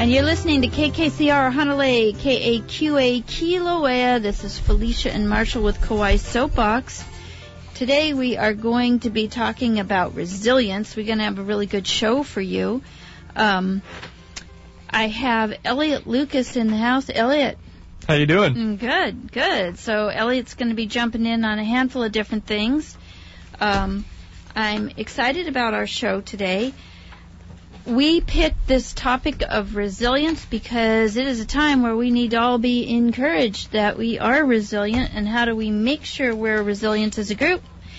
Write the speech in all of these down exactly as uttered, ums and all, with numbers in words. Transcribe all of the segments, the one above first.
And you're listening to K K C R Hanalei, K A Q A Kilauea. This is Felicia and Marshall with Kauai Soapbox. Today we are going to be talking about resilience. We're going to have a really good show for you. Um, I have Elliot Lucas in the house. Elliot. How you doing? Good, good. So Elliot's going to be jumping in on a handful of different things. Um, I'm excited about our show today. We picked this topic of resilience because it is a time where we need to all be encouraged that we are resilient, and how do we make sure we're resilient as a group.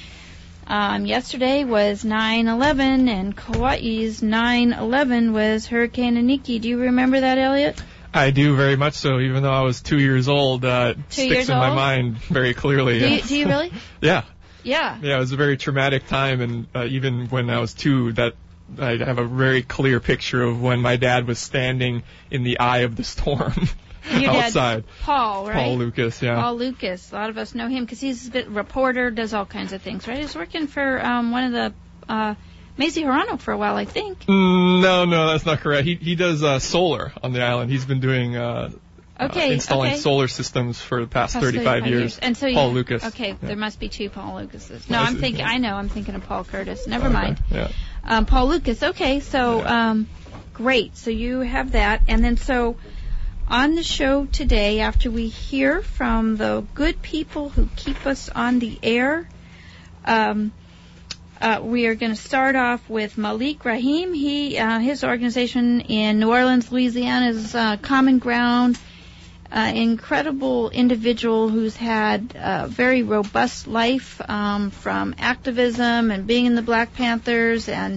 Um, yesterday was nine eleven, and Kauai's nine eleven was Hurricane Iniki. Do you remember that, Elliot? I do very much so, even though I was two years old. Uh, it two sticks years in old? my mind very clearly. Do Yeah. you, do you really? Yeah. Yeah. Yeah, it was a very traumatic time, and uh, even when I was two, that I have a very clear picture of when my dad was standing in the eye of the storm Your outside. Dad, Paul, right? Paul Lucas, yeah. Paul Lucas. A lot of us know him because he's a bit reporter, does all kinds of things, right? He was working for um, one of the uh, Mazie Hirano for a while, I think. Mm, no, no, that's not correct. He he does uh, solar on the island. He's been doing uh, okay, uh, installing okay. solar systems for the past, Past thirty-five years. years. And so Paul you, Lucas. Okay, yeah. there must be two Paul Lucases. No, Yes, I'm thinking. yeah. I know. I'm thinking of Paul Curtis. Never Okay, mind. Yeah. Um, Paul Lucas. Okay, so um, great. So you have that, and then so on the show today, after we hear from the good people who keep us on the air, um, uh, we are going to start off with Malik Rahim. He, uh, his organization in New Orleans, Louisiana, is uh, Common Ground. Uh, incredible individual who's had a very robust life, um, from activism and being in the Black Panthers and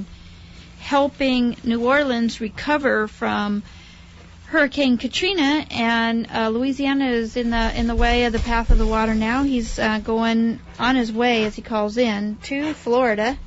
helping New Orleans recover from Hurricane Katrina. And uh, Louisiana is in the in the way of the path of the water now. He's uh, going on his way, as he calls in, to Florida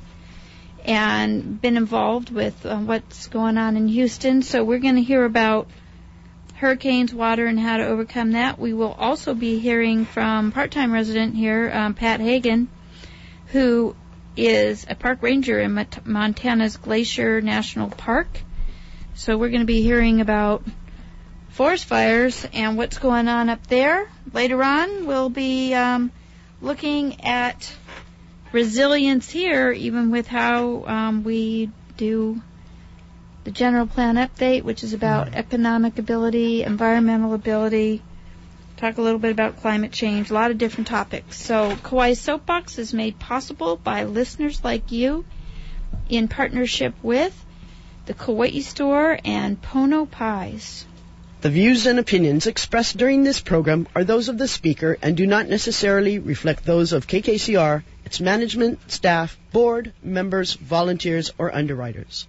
and been involved with uh, what's going on in Houston. So we're going to hear about hurricanes, water, and how to overcome that. We will also be hearing from part-time resident here, um, Pat Hagen, who is a park ranger in Mont- Montana's Glacier National Park. So we're going to be hearing about forest fires and what's going on up there. Later on, we'll be um, looking at resilience here, even with how um, we do the general plan update, which is about economic ability, environmental ability, talk a little bit about climate change, a lot of different topics. So Kauai Soapbox is made possible by listeners like you in partnership with the Kauai Store and Pono Pies. The views and opinions expressed during this program are those of the speaker and do not necessarily reflect those of K K C R, its management, staff, board, members, volunteers, or underwriters.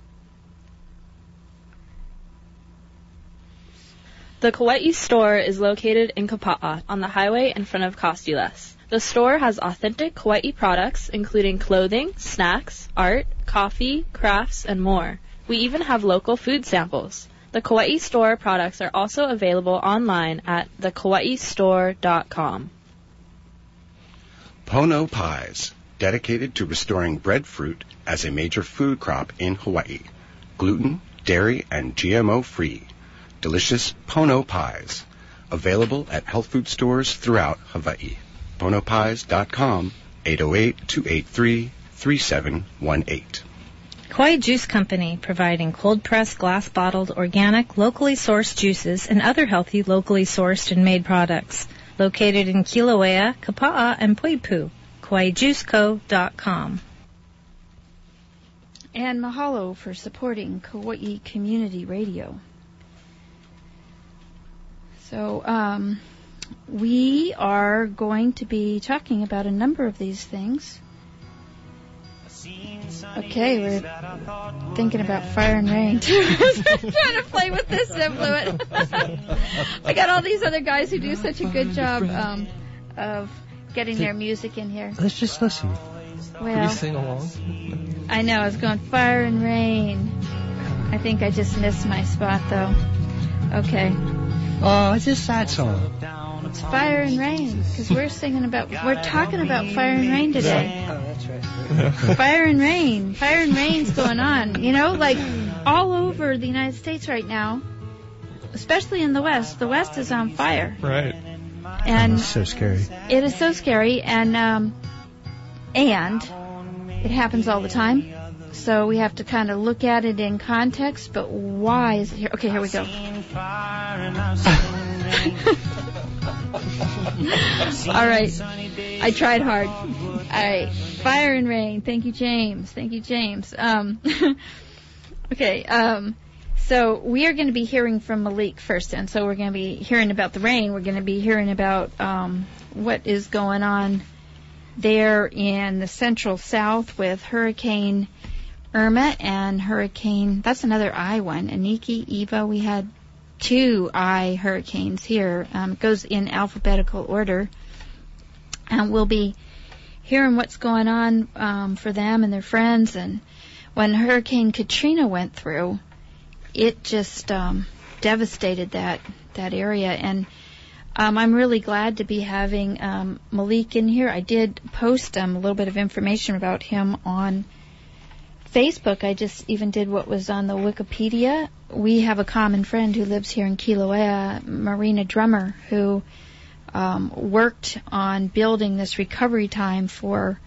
The Kauai Store is located in Kapa'a on the highway in front of Costules. The store has authentic Kauai products, including clothing, snacks, art, coffee, crafts, and more. We even have local food samples. The Kauai Store products are also available online at the kauai store dot com. Pono Pies, dedicated to restoring breadfruit as a major food crop in Hawaii. Gluten, dairy, and G M O free. Delicious Pono Pies, available at health food stores throughout Hawaii. pono pies dot com, eight oh eight, two eight three, three seven one eight. Kauai Juice Company, providing cold-pressed, glass-bottled, organic, locally sourced juices and other healthy, locally sourced and made products. Located in Kilauea, Kapa'a, and Poipu. kauai juice co dot com. And mahalo for supporting Kauai Community Radio. So, um, we are going to be talking about a number of these things. Okay, we're thinking about fire and rain. Trying to play with this and blew it. I got all these other guys who do such a good job um, of getting their music in here. Let's just listen. Well, Can we sing along? I know, I was going fire and rain. I think I just missed my spot, though. Okay. Oh, it's a sad song. It's fire and rain, because we're singing about, we're talking about fire and rain today. Oh, that's right. Fire and rain. Fire and rain's going on. You know, like all over the United States right now, especially in the West. The West is on fire. Right. And It's so scary. it is so scary, and um, and it happens all the time. So we have to kind of look at it in context. But why is it here? Okay, here we go. All right, I tried hard. All right, fire and rain. Thank you, James. Thank you, James. Um, okay. Um, So we are going to be hearing from Malik first, and so we're going to be hearing about the rain. We're going to be hearing about um, what is going on there in the central south with Hurricane Irma and Hurricane, that's another I one, Iniki, Eva. We had two I hurricanes here. Um, it goes in alphabetical order. And we'll be hearing what's going on um, for them and their friends. And when Hurricane Katrina went through, it just um, devastated that that area, and um, I'm really glad to be having um, Malik in here. I did post um, a little bit of information about him on Facebook. I just even did what was on the Wikipedia. We have a common friend who lives here in Kilauea, Marina Drummer, who um, worked on building this recovery time for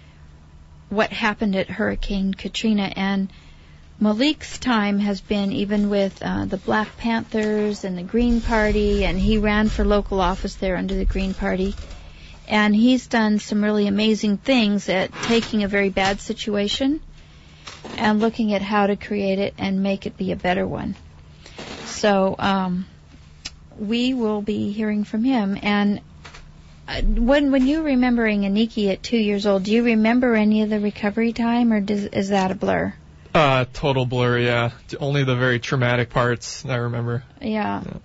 what happened at Hurricane Katrina, and Malik's time has been even with uh, the Black Panthers and the Green Party, and he ran for local office there under the Green Party. And he's done some really amazing things at taking a very bad situation and looking at how to create it and make it be a better one. So um, we will be hearing from him. And uh, when when you're remembering Iniki at two years old, do you remember any of the recovery time, or does, is that a blur? Uh, total blur, yeah. Only the very traumatic parts I remember. Yeah. yeah.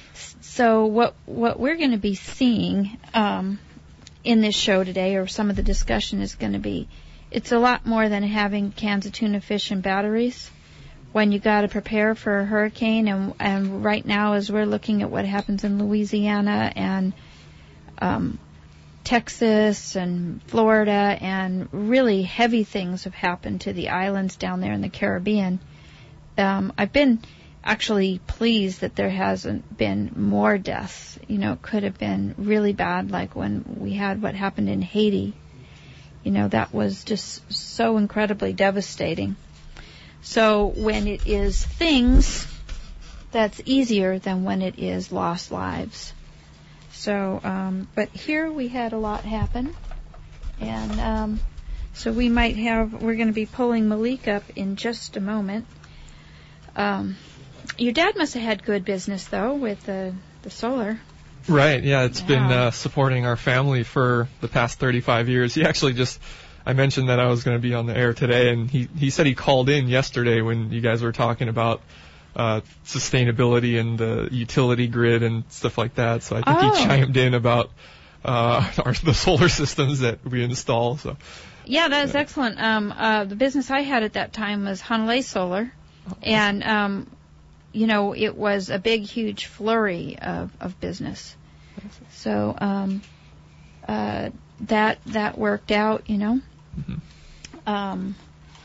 So what what we're going to be seeing um, in this show today, or some of the discussion is going to be, it's a lot more than having cans of tuna fish and batteries. When you got to prepare for a hurricane, and and right now as we're looking at what happens in Louisiana and um, Texas and Florida, and really heavy things have happened to the islands down there in the Caribbean. Um, I've been actually pleased that there hasn't been more deaths. You know, it could have been really bad, like when we had what happened in Haiti. You know, that was just so incredibly devastating. So when it is things, that's easier than when it is lost lives. So, um, but here we had a lot happen, and um, so we might have, we're going to be pulling Malik up in just a moment. Um, your dad must have had good business, though, with the, the solar. Right, yeah, it's yeah. been uh, supporting our family for the past thirty-five years. He actually just, I mentioned that I was going to be on the air today, and he, he said he called in yesterday when you guys were talking about Uh, sustainability and the utility grid and stuff like that. So I think oh. he chimed in about uh, our, the solar systems that we install. So yeah, that is excellent. Um, uh, the business I had at that time was Hanalei Solar, and um, you know, it was a big, huge flurry of, of business. So um, uh, that that worked out, you know. Mm-hmm. Um,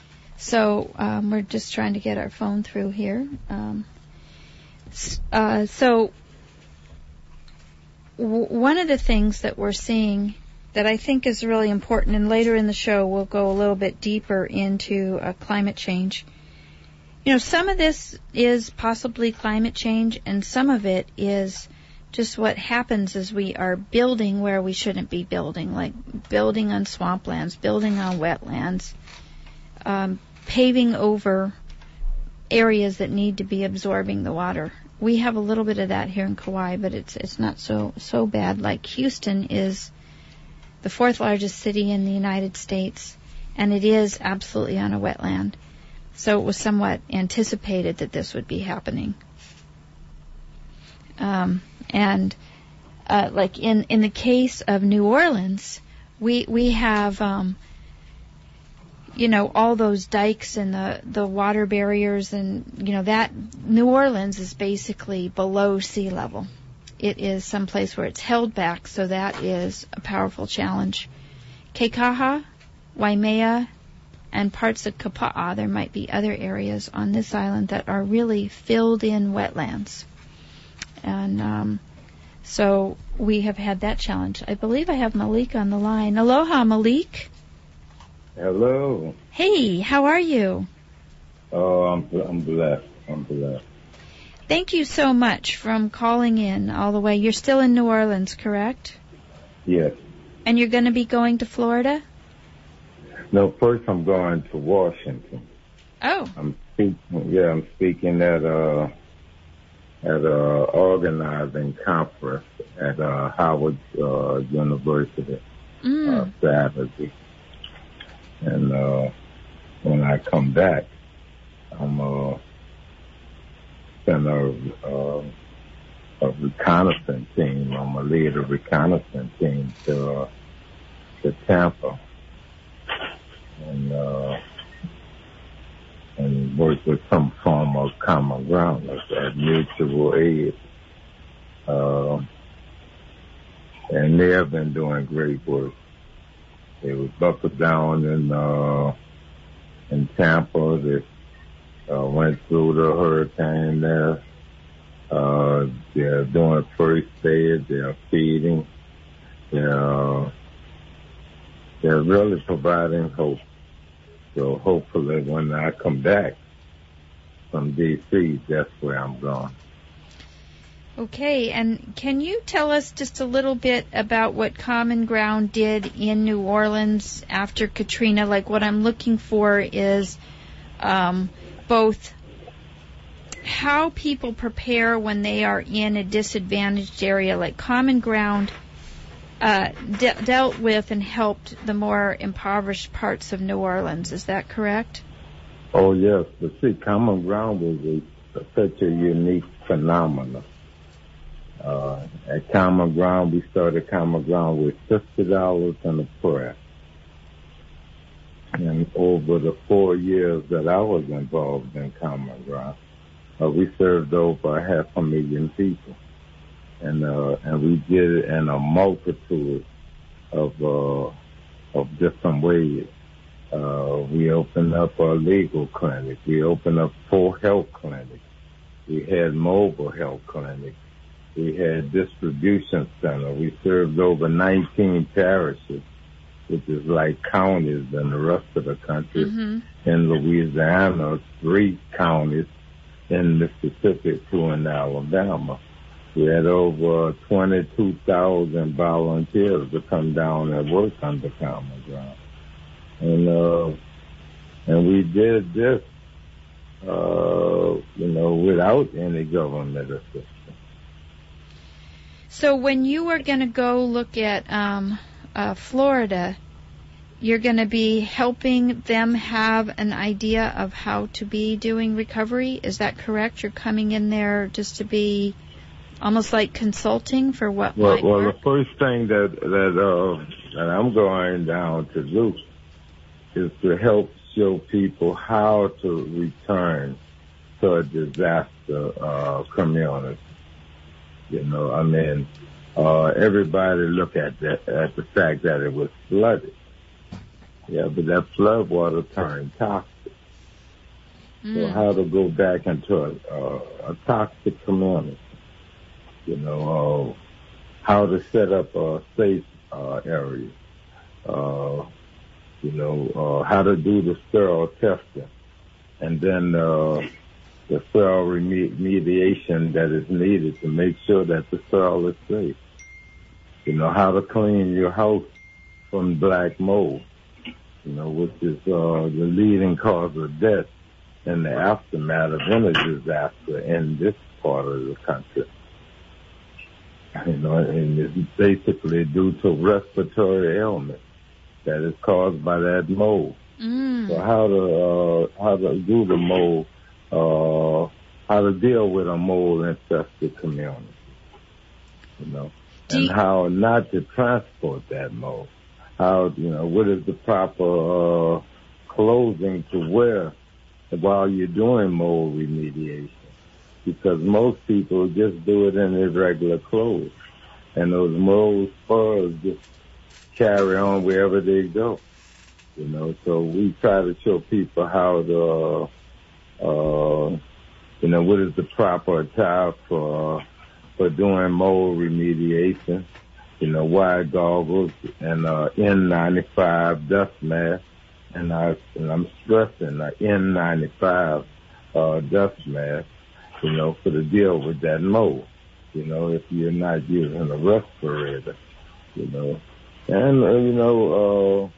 So um, we're just trying to get our phone through here. Um, uh, so w- one of the things that we're seeing that I think is really important, and later in the show we'll go a little bit deeper into uh, climate change. You know, some of this is possibly climate change, and some of it is just what happens as we are building where we shouldn't be building, like building on swamplands, building on wetlands, um, paving over areas that need to be absorbing the water. We have a little bit of that here in Kauai, but it's it's not so so bad. Like Houston is the fourth largest city in the United States, and it is absolutely on a wetland. So it was somewhat anticipated that this would be happening. Um, and uh, like in in the case of New Orleans, we we have um, you know, all those dikes and the, the water barriers, and, you know, that New Orleans is basically below sea level. It is someplace where it's held back, so that is a powerful challenge. Keikaha, Waimea, and parts of Kapa'a, there might be other areas on this island that are really filled in wetlands. And um, so we have had that challenge. I believe I have Malik on the line. Aloha, Malik. Hello. Hey, how are you? Oh, I'm I'm blessed. I'm blessed. Thank you so much from calling in all the way. You're still in New Orleans, correct? Yes. And you're going to be going to Florida? No, first I'm going to Washington. Oh. I'm speaking. Yeah, I'm speaking at a at a organizing conference at uh, Howard uh, University Mm. uh, Saturday, and uh, when I come back, I'm uh, send a, uh, a reconnaissance team. I'm gonna lead a reconnaissance team to uh, to Tampa, and uh, and work with some form of common ground, like that mutual aid. Uh, and they have been doing great work. They were buckled down in uh, in Tampa. They uh, went through the hurricane there. Uh, they're doing first aid. They're feeding. They're they're really providing hope. So hopefully when I come back from D C, that's where I'm going. Okay, and can you tell us just a little bit about what Common Ground did in New Orleans after Katrina? Like, what I'm looking for is um, both how people prepare when they are in a disadvantaged area. Like Common Ground uh, de- dealt with and helped the more impoverished parts of New Orleans. Is that correct? Oh, yes. But see, Common Ground was a, such a unique phenomenon. Uh, at Common Ground, we started Common Ground with fifty dollars and a prayer. And over the four years that I was involved in Common Ground, uh, we served over half a million people. And, uh, and we did it in a multitude of, uh, of different ways. Uh, we opened up a legal clinic. We opened up four health clinics. We had mobile health clinics. We had distribution center. We served over nineteen parishes, which is like counties in the rest of the country. Mm-hmm. In Louisiana, three counties. In Mississippi, two in Alabama. We had over twenty-two thousand volunteers to come down and work under Common Ground. And, uh, and we did this, uh, you know, without any government assistance. So when you are going to go look at um, uh, Florida, you're going to be helping them have an idea of how to be doing recovery. Is that correct? You're coming in there just to be almost like consulting for what well, might well, work? the first thing that that, uh, that I'm going down to do is to help show people how to return to a disaster uh, community. You know, I mean, uh, everybody look at that, at the fact that it was flooded. Yeah, but that flood water turned toxic. Mm. So how to go back into a, uh, a toxic community. You know, uh, how to set up a safe uh, area. Uh, you know, uh, how to do the sterile testing. And then uh, the sterile remediation that is needed to make sure that the soil is safe. You know, how to clean your house from black mold, you know, which is uh, the leading cause of death in the aftermath of any disaster in this part of the country. You know, and it's basically due to respiratory ailment that is caused by that mold. Mm. So how to uh, how to do the mold, uh, how to deal with a mold-infested community, you know, Do and you- how not to transport that mold. How, you know, what is the proper uh, clothing to wear while you're doing mold remediation? Because most people just do it in their regular clothes, and those mold spores just carry on wherever they go. You know, so we try to show people how to, uh, you know, what is the proper attire for for doing mold remediation. You know, wide goggles and uh, N ninety-five dust mask, and, I, and I'm stressing the N ninety-five uh, dust mask, you know, for the deal with that mold. You know, if you're not using a respirator, you know, and uh, you know, uh,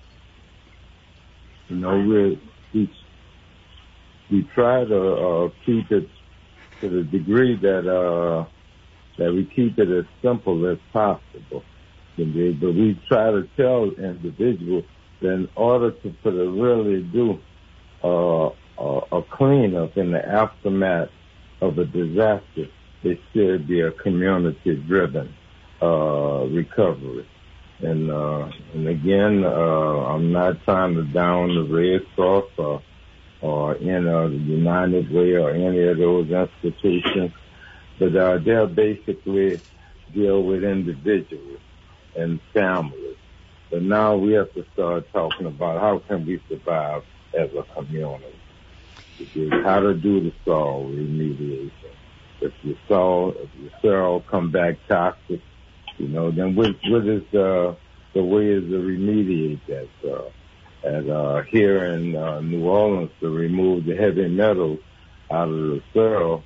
you know, we we we try to uh, keep it to the degree that. Uh, that we keep it as simple as possible. But we try to tell individuals that in order to, for to really do uh, a, a cleanup in the aftermath of a disaster, it should be a community-driven uh, recovery. And uh, and again, uh, I'm not trying to down the Red Cross or, or in uh, the United Way or any of those institutions. But uh, they'll basically deal with individuals and families. But now we have to start talking about how can we survive as a community. Because how to do the soil remediation. If your soil, if your soil come back toxic, you know, then what, what is uh, the way is to remediate that soil? And uh, here in uh, New Orleans, to remove the heavy metals out of the soil,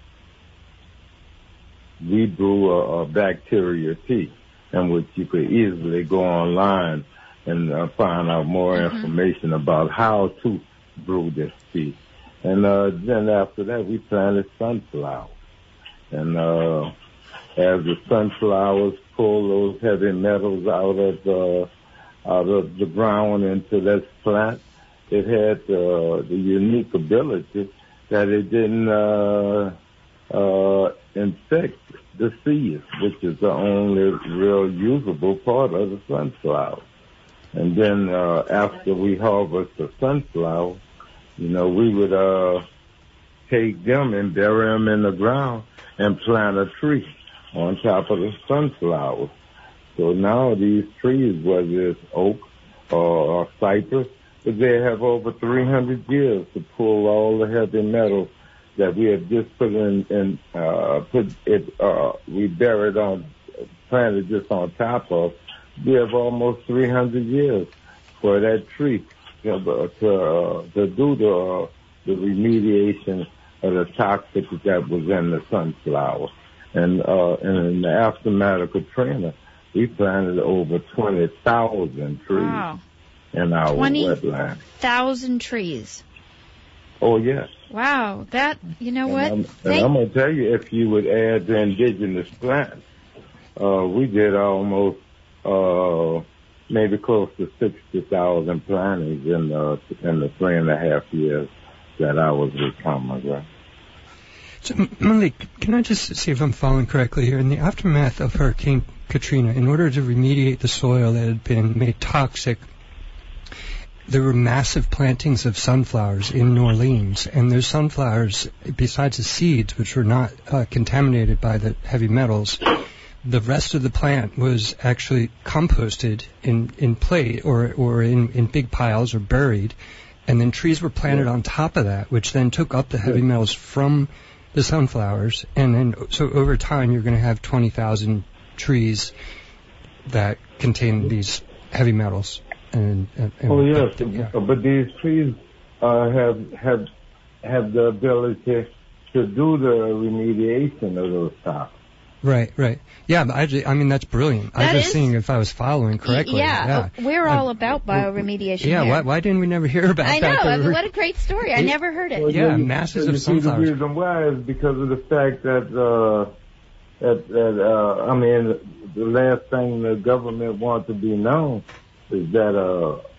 we brew a, a bacteria tea, in which you could easily go online and uh, find out more mm-hmm. information about how to brew this tea. And uh, then after that, we planted sunflowers. And uh, as the sunflowers pull those heavy metals out of the out of the ground into this plant, it had uh, the unique ability that it didn't uh, uh, infect the seeds, which is the only real usable part of the sunflower. And then uh, after we harvest the sunflower, you know, we would uh, take them and bury them in the ground and plant a tree on top of the sunflowers. So now these trees, whether it's oak or, or cypress, but they have over three hundred years to pull all the heavy metals that we have just put in, in uh, put it, uh, we buried on, planted just on top of. We have almost three hundred years for that tree you know, to, uh, to do the, uh, the remediation of the toxic that was in the sunflower. And, uh, and in the aftermath of Katrina, we planted over twenty thousand trees wow. in our wetland. twenty thousand trees. Oh, yes. Wow. That, you know and what? I'm, and I'm going to tell you, if you would add the indigenous plants, uh, we did almost, uh, maybe close to sixty thousand plantings in, uh, in the three and a half years that I was with Commonwealth. So, Malik, can I just see if I'm following correctly here? In the aftermath of Hurricane Katrina, in order to remediate the soil that had been made toxic, there were massive plantings of sunflowers in New Orleans, and those sunflowers, besides the seeds, which were not uh, contaminated by the heavy metals, the rest of the plant was actually composted in, in plate or, or in, in big piles or buried, and then trees were planted yeah. on top of that, which then took up the heavy metals from the sunflowers, and then so over time you're going to have twenty thousand trees that contain these heavy metals. And, and, and oh yes, but, yeah. but these trees uh, have have have the ability to do the remediation of those tops. Right, right. Yeah, but I, just, I mean, that's brilliant. That I was just is, seeing if I was following correctly. Yeah, yeah. we're all I, about bioremediation. Yeah, here. why, why didn't we never hear about I that? know, I mean, what a great story. I it, never heard it. Well, yeah, you, masses you of sunflowers. The reason why is because of the fact that, uh, that, that uh, I mean, the last thing the government wants to be known is that uh, an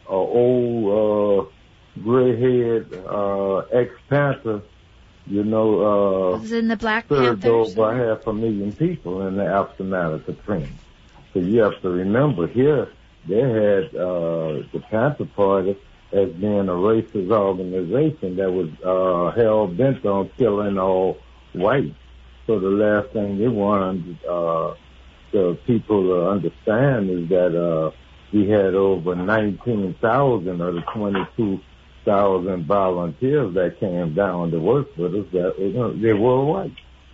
old uh, gray-haired uh, ex-Panther, you know, uh, was in the Black served Panthers. over half a million people in the aftermath of Katrina. So you have to remember here, they had uh, the Panther Party as being a racist organization that was uh, hell-bent on killing all whites. So the last thing they wanted uh, the people to understand is that uh, we had over nineteen thousand of the twenty-two thousand volunteers that came down to work with us that you know, they were white.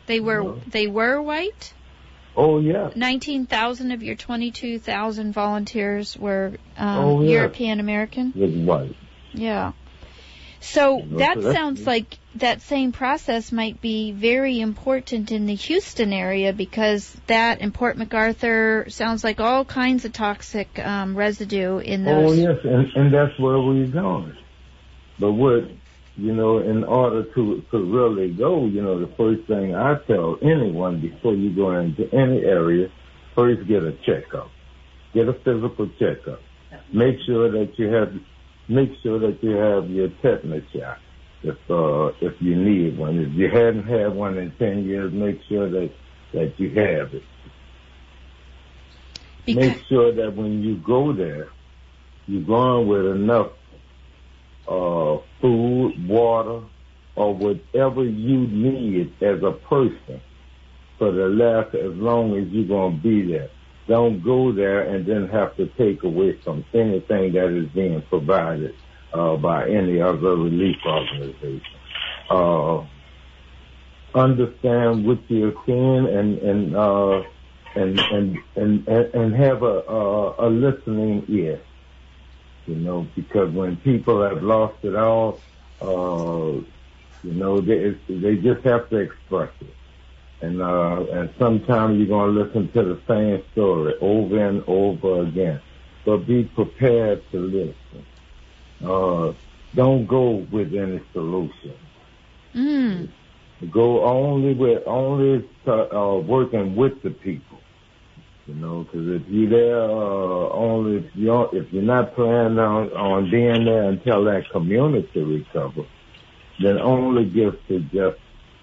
They were you know? they were white? Oh, yeah. nineteen thousand of your twenty-two thousand volunteers were um, oh, yeah. European American? With white. Yeah. So You know, that so sounds like that same process might be very important in the Houston area, because that and Port MacArthur sounds like all kinds of toxic um, residue in those. Oh, yes, and, and that's where we're going. But what, you know, in order to, to really go, you know, the first thing I tell anyone before you go into any area, first get a checkup. Get a physical checkup. Make sure that you have, make sure that you have your tetanus shot if, uh, if you need one. If you hadn't had one in ten years, make sure that, that you have it. Because make sure that when you go there, you're going with enough uh, food, water, or whatever you need as a person for the last as long as you're going to be there. Don't go there and then have to take away from anything that is being provided uh, by any other relief organization. Uh, understand what you're seeing and and uh, and, and and and have a a, a listening ear. You know, because when people have lost it all, uh, you know, they they just have to express it. And uh, and sometimes you're going to listen to the same story over and over again. But be prepared to listen. Uh, don't go with any solution. Mm. Go only with only to, uh, working with the people. You know, because if you're there, uh, only if you're if you're not planning on on being there until that community recovers, then only give suggestions.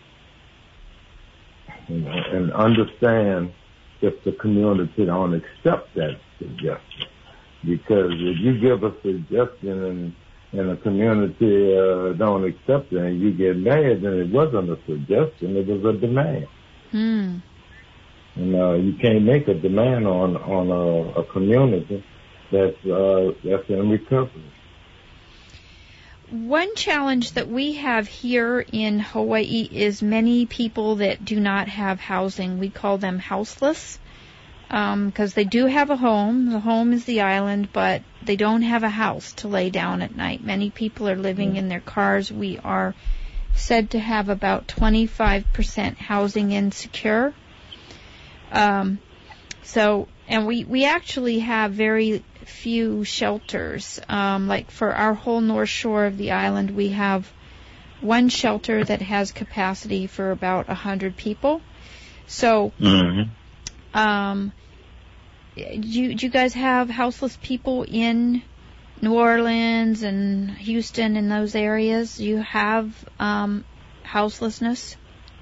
You know, and understand if the community don't accept that suggestion. Because if you give a suggestion and, and the community uh, don't accept it and you get mad, then it wasn't a suggestion, it was a demand. Hmm. And uh, you can't make a demand on on a, a community that's uh, that's in recovery. One challenge that we have here in Hawaii is many people that do not have housing. We call them houseless because um, they do have a home. The home is the island, but they don't have a house to lay down at night. Many people are living mm-hmm. in their cars. We are said to have about twenty-five percent housing insecure. Um, so, and we, we actually have very few shelters. Um, like for our whole north shore of the island, we have one shelter that has capacity for about a hundred people. So, mm-hmm. um, do you, do you guys have houseless people in New Orleans and Houston and those areas? Do you have um, houselessness?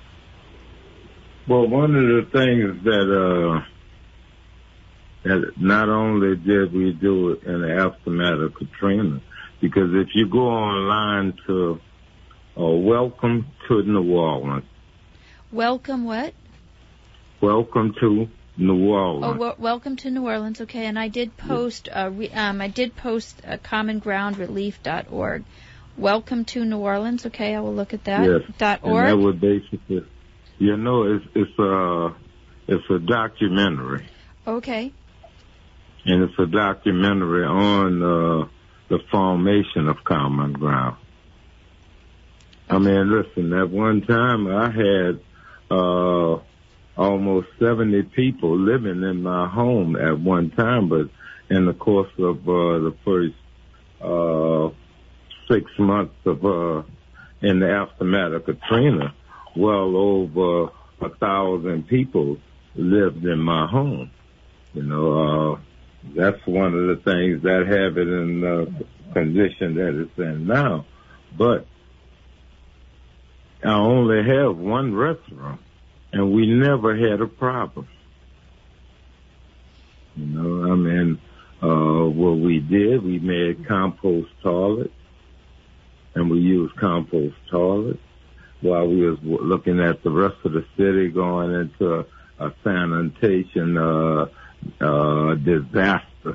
Well, one of the things that uh, that not only did we do it in the aftermath of Katrina, because if you go online to uh, Welcome to New Orleans. Welcome what? Welcome to New Orleans. Oh, w- welcome to New Orleans. Okay, and I did post. Uh, re- um, I did post uh, common ground relief dot org. Welcome to New Orleans. Okay, I will look at that. Yes. Dot org. And that would basically, you know, it's it's a it's a documentary. Okay. And it's a documentary on uh, the formation of Common Ground. I mean, listen, at one time I had uh, almost seventy people living in my home at one time, but in the course of uh, the first uh, six months of uh, in the aftermath of Katrina, well over a thousand people lived in my home. You know, uh, that's one of the things that have it in the condition that it's in now. But I only have one restaurant, and we never had a problem. You know, I mean, uh, what we did, we made compost toilets, and we used compost toilets while we was looking at the rest of the city going into a, a sanitation uh, uh, disaster.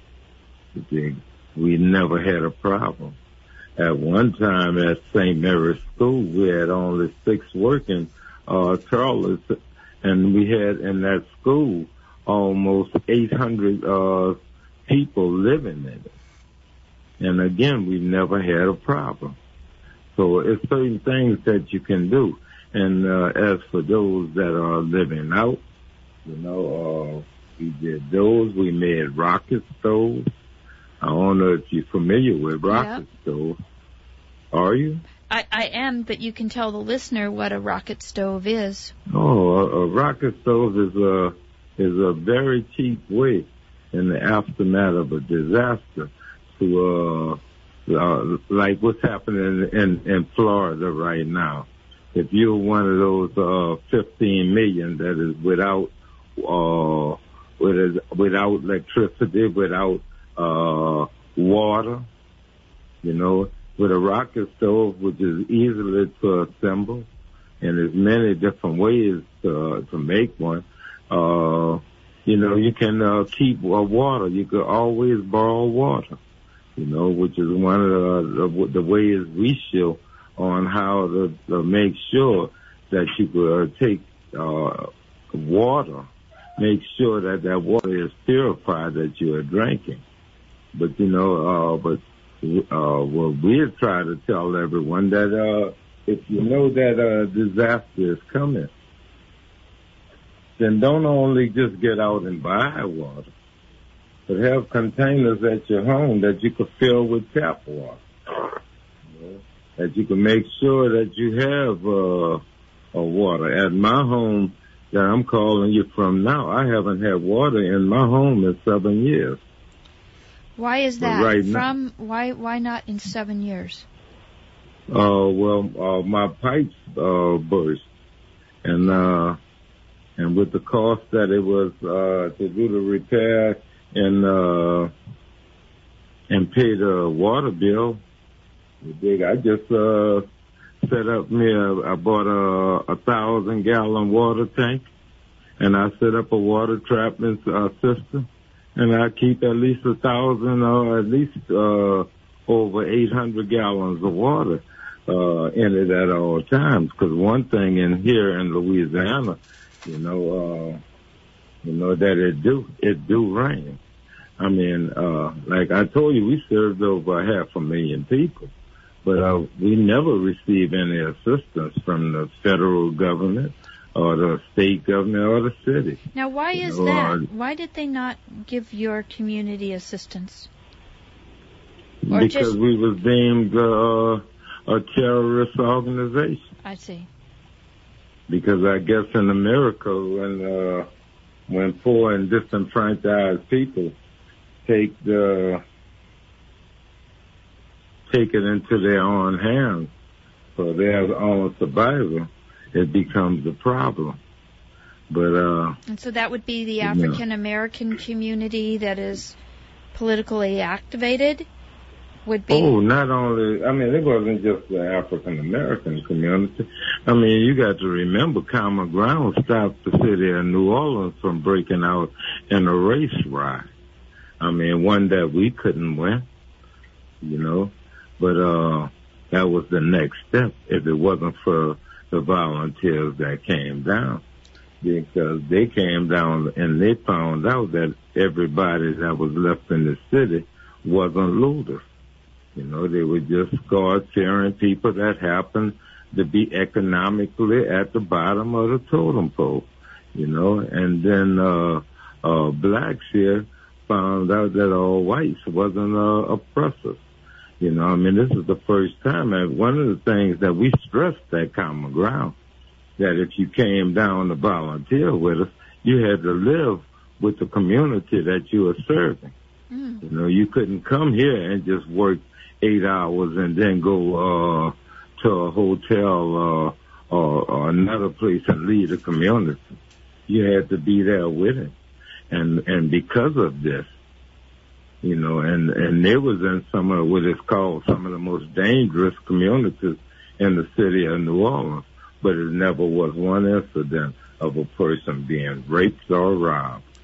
We never had a problem. At one time at Saint Mary's School, we had only six working uh, toilets, and we had in that school almost eight hundred uh, people living in it. And again, we never had a problem. So it's certain things that you can do. And uh, as for those that are living out, you know, uh, we did those. We made rocket stoves. I don't know if you're familiar with rocket yep. stoves. Are you? I, I am, but you can tell the listener what a rocket stove is. Oh, a, a rocket stove is a is a very cheap way in the aftermath of a disaster to, uh, uh like what's happening in, in, in Florida right now. If you're one of those uh, fifteen million that is without uh, with, without electricity, without uh, water, you know, with a rocket stove, which is easily to assemble, and there's many different ways to, to make one. Uh, you know, you can uh, keep uh, water. You could always borrow water, you know, which is one of the, the, the ways we show on how to, to make sure that you could uh, take uh, water, make sure that that water is purified that you are drinking. But, you know, uh, but uh, well, we try to tell everyone that uh, if you know that a disaster is coming, then don't only just get out and buy water, but have containers at your home that you can fill with tap water. You know, that you can make sure that you have uh, uh, water. At my home that I'm calling you from now, I haven't had water in my home in seven years. Why is that? Right from why why not in seven years? Uh, well, uh, my pipes uh, burst, and uh, and with the cost that it was uh, to do the repair and uh, and pay the water bill, I just uh, set up me. A, I bought a, a thousand gallon water tank, and I set up a water trapping uh, system, and I keep at least a thousand or at least uh, over eight hundred gallons of water uh, in it at all times. Because one thing in here in Louisiana, you know, uh, you know that it do it do rain. I mean, uh, like I told you, we served over half a million people. But uh, we never receive any assistance from the federal government or the state government or the city. Now, why you is know, that? Uh, why did they not give your community assistance? Or because just... we was deemed uh, a terrorist organization. I see. Because I guess in America, when uh, when poor and disenfranchised people take the take it into their own hands for their own survival, it becomes a problem. But uh and so that would be the African American community that is politically activated would be. Oh, not only I mean it wasn't just the African American community. I mean you got to remember Common Ground stopped the city of New Orleans from breaking out in a race riot. I mean one that we couldn't win, you know. But uh, that was the next step if it wasn't for the volunteers that came down. Because they came down and they found out that everybody that was left in the city wasn't looters. You know, they were just God-fearing people that happened to be economically at the bottom of the totem pole. You know, and then uh, uh, blacks here found out that all whites wasn't uh, oppressors. You know, I mean, this is the first time. And one of the things that we stressed at Common Ground, that if you came down to volunteer with us, you had to live with the community that you were serving. Mm. You know, you couldn't come here and just work eight hours and then go uh, to a hotel uh, or, or another place and leave the community. You had to be there with it. And, and because of this, you know, and, and it was in some of what is called some of the most dangerous communities in the city of New Orleans, but it never was one incident of a person being raped or robbed.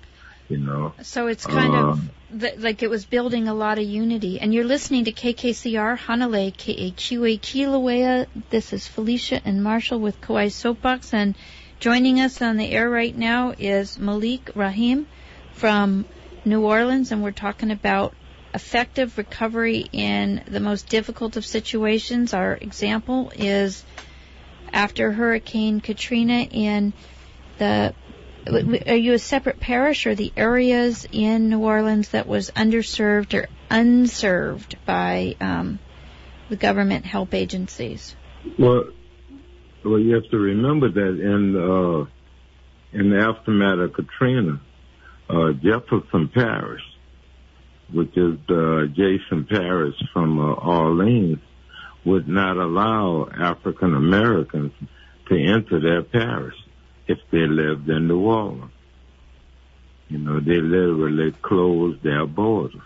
you know. So it's kind uh, of th- like it was building a lot of unity. And you're listening to K K C R, Hanalei, K A Q A Kilauea. This is Felicia and Marshall with Kauai Soapbox. And joining us on the air right now is Malik Rahim from New Orleans. And we're talking about effective recovery in the most difficult of situations. Our example is after Hurricane Katrina in the... Are you a separate parish, or the areas in New Orleans that was underserved or unserved by um, the government help agencies? Well, well, you have to remember that in uh, in the aftermath of Katrina, uh, Jefferson Parish, which is the adjacent parish from uh, Orleans, would not allow African Americans to enter their parish if they lived in New Orleans. You know, they literally closed their borders.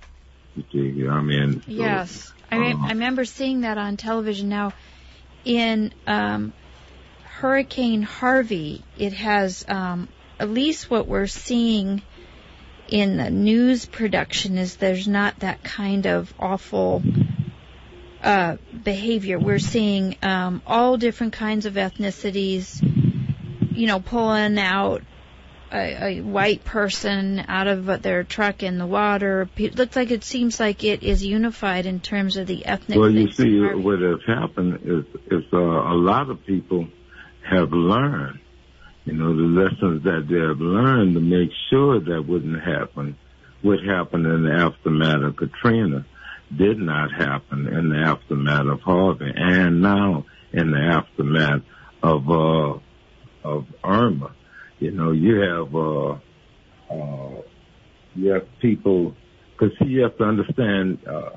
I mean, so, yes, I, re- uh, I remember seeing that on television. Now, in um, Hurricane Harvey, it has um, at least what we're seeing in the news production is there's not that kind of awful uh, behavior. We're seeing um, all different kinds of ethnicities, you know, pulling out a, a white person out of their truck in the water. It looks like it seems like it is unified in terms of the ethnic. Well, you see, what has happened is, is uh, a lot of people have learned, you know, the lessons that they have learned to make sure that wouldn't happen. What happened in the aftermath of Katrina did not happen in the aftermath of Harvey, and now in the aftermath of uh, of Irma. You know, you have uh, uh, you have people, because you have to understand uh,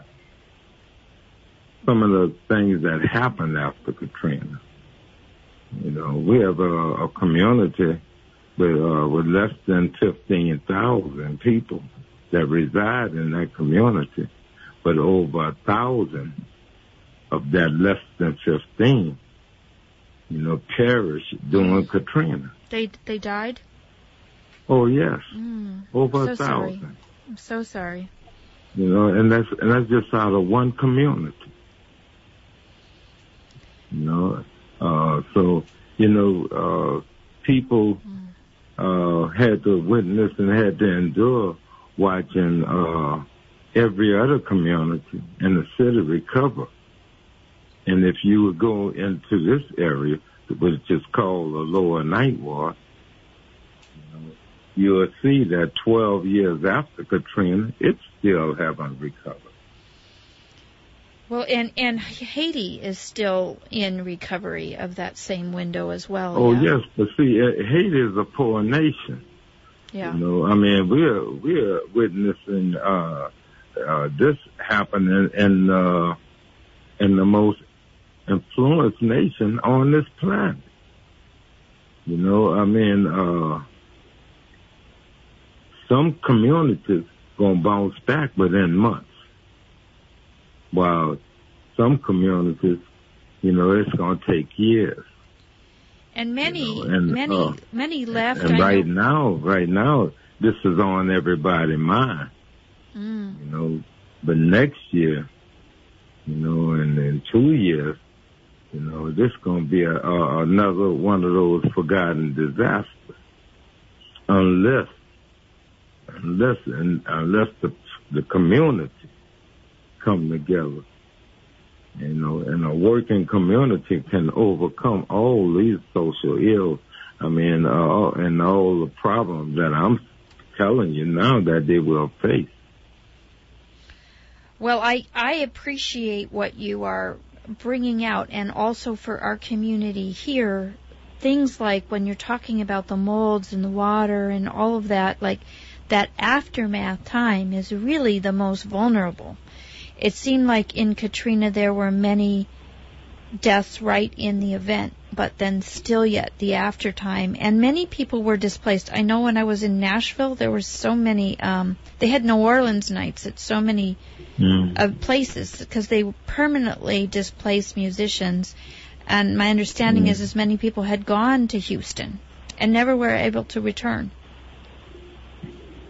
some of the things that happened after Katrina. You know, we have a, a community with, uh, with less than fifteen thousand people that reside in that community, but over a thousand of that less than fifteen, you know, perished during Katrina. They they died? Oh, yes. Mm, over so a thousand. Sorry. I'm so sorry. You know, and that's, and that's just out of one community. You know, uh, so, you know, uh, people, uh, had to witness and had to endure watching, uh, every other community in the city recover. And if you would go into this area, which is called the Lower Ninth Ward, you know, you will see that twelve years after Katrina, it still haven't recovered. Well, and, and Haiti is still in recovery of that same window as well. Oh, yeah. yes, but see, Haiti is a poor nation. Yeah. You know, I mean, we're, we're witnessing, uh, uh, this happening in, uh, in the most influenced nation on this planet. You know, I mean, uh, some communities gonna bounce back within months, while some communities, you know, it's gonna take years. And many, you know, and, many, uh, many left. And I right know. now, right now, this is on everybody's mind. Mm. You know, but next year, you know, and in two years, you know, this is going to be a, a, another one of those forgotten disasters, unless, unless, and, unless the the community come together, you know, and a working community can overcome all these social ills. I mean, uh, and all the problems that I'm telling you now that they will face. Well, I I appreciate what you are bringing out, and also for our community here, things like when you're talking about the molds in the water and all of that, like that aftermath time is really the most vulnerable. It seemed like in Katrina there were many deaths right in the event, but then still yet the after time, and many people were displaced. I know when I was in Nashville, there were so many, um, they had New Orleans nights at so many mm. of places because they permanently displaced musicians, and my understanding mm. is as many people had gone to Houston and never were able to return.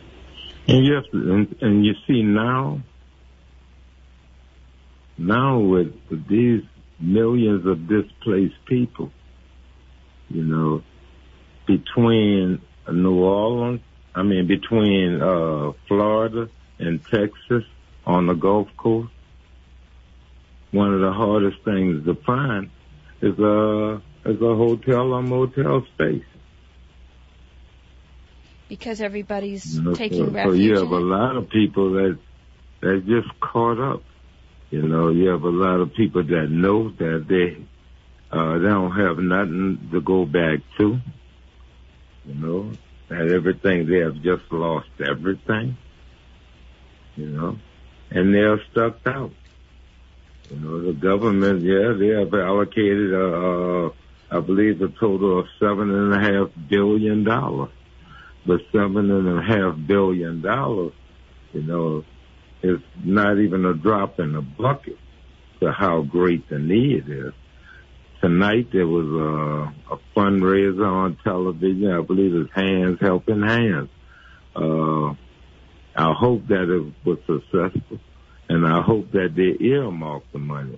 And you have to, and, and you see now, now with these millions of displaced people, you know, between New Orleans, I mean, between uh, Florida and Texas on the Gulf Coast, one of the hardest things to find is a, is a hotel or motel space. Because everybody's you know, taking so, refuge. So you have in a it. lot of people that that just caught up. You know, you have a lot of people that know that they uh, they don't have nothing to go back to. You know, that everything they have just lost everything. You know, and they're stuck out. You know, the government, yeah, they have allocated, uh, I believe, a total of seven and a half billion dollars. But seven and a half billion dollars, you know, is not even a drop in the bucket to how great the need is. Tonight there was a, a fundraiser on television. I believe it's Hands Helping Hands. Uh, I hope that it was successful, and I hope that they earmark the money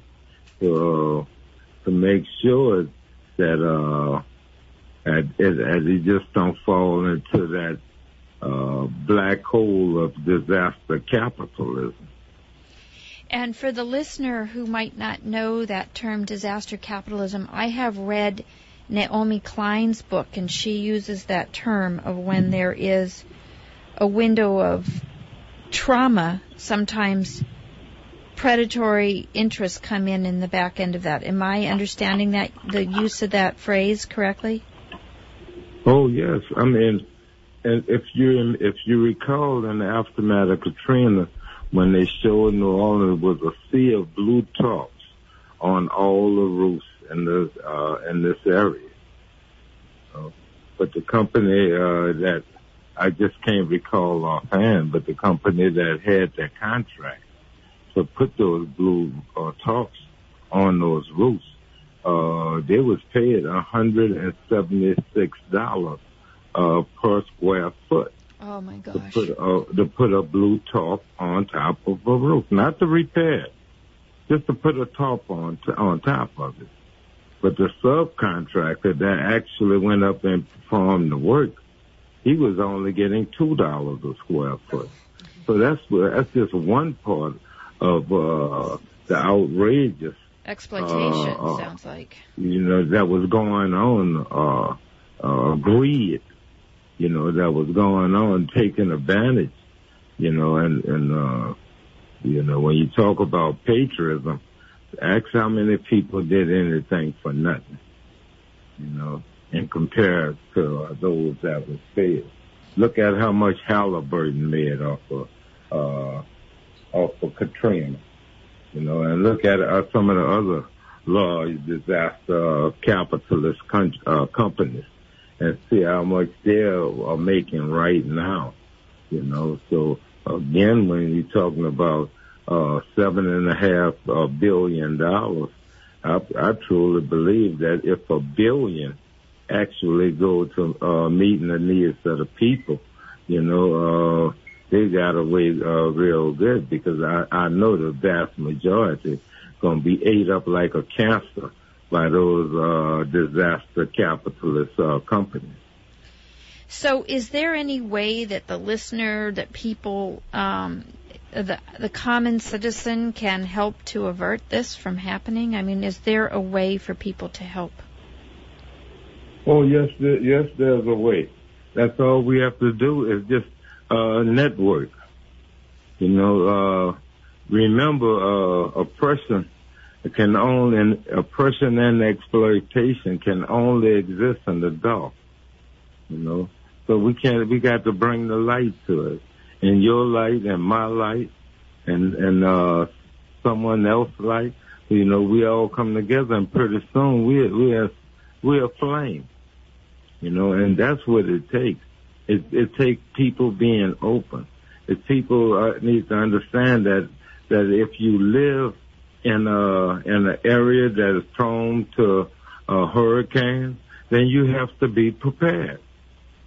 to uh, to make sure that uh, as it just don't fall into that uh, black hole of disaster capitalism. And for the listener who might not know that term, disaster capitalism, I have read Naomi Klein's book, and she uses that term of when there is a window of trauma, sometimes predatory interests come in in the back end of that. Am I understanding that, the use of that phrase correctly? Oh, yes. I mean, and if you if you recall in the aftermath of Katrina, when they showed New Orleans was a sea of blue tops on all the roofs in this uh, in this area. Uh, but the company uh, that I just can't recall offhand, but the company that had that contract to put those blue uh, tops on those roofs, uh, they was paid one hundred seventy-six dollars uh, per square foot. Oh my gosh! To put, uh, to put a blue top on top of a roof, not to repair, just to put a top on t- on top of it. But the subcontractor that actually went up and performed the work, he was only getting two dollars a square foot. So that's that's just one part of uh, the outrageous exploitation. Uh, uh, sounds like you know that was going on. Uh, uh, greed. You know, that was going on, taking advantage, you know, and, and, uh, you know, when you talk about patriotism, ask how many people did anything for nothing, you know, and compare to uh, those that was paid. Look at how much Halliburton made off of, uh, off of Katrina, you know, and look at uh, some of the other large disaster uh, capitalist con- uh, companies. And see how much they are making right now, you know. So again, when you're talking about uh, seven and a half uh, billion dollars, I, I truly believe that if a billion actually go to uh, meeting the needs of the people, you know, uh, they got away uh, real good, because I, I know the vast majority going to be ate up like a cancer by those uh, disaster capitalist uh, companies. So is there any way that the listener, that people, um, the, the common citizen can help to avert this from happening? I mean, is there a way for people to help? Oh, yes, there, yes, there's a way. That's all we have to do is just uh, network. You know, uh, remember, uh, oppression can only, oppression and exploitation can only exist in the dark, you know. So we can't, we got to bring the light to it. And your light and my light and, and, uh, someone else's light, you know, we all come together, and pretty soon we, we are, we are flame, you know, and that's what it takes. It, it takes people being open. If people uh, need to understand that, that if you live in a in an area that is prone to uh, hurricanes, then you have to be prepared.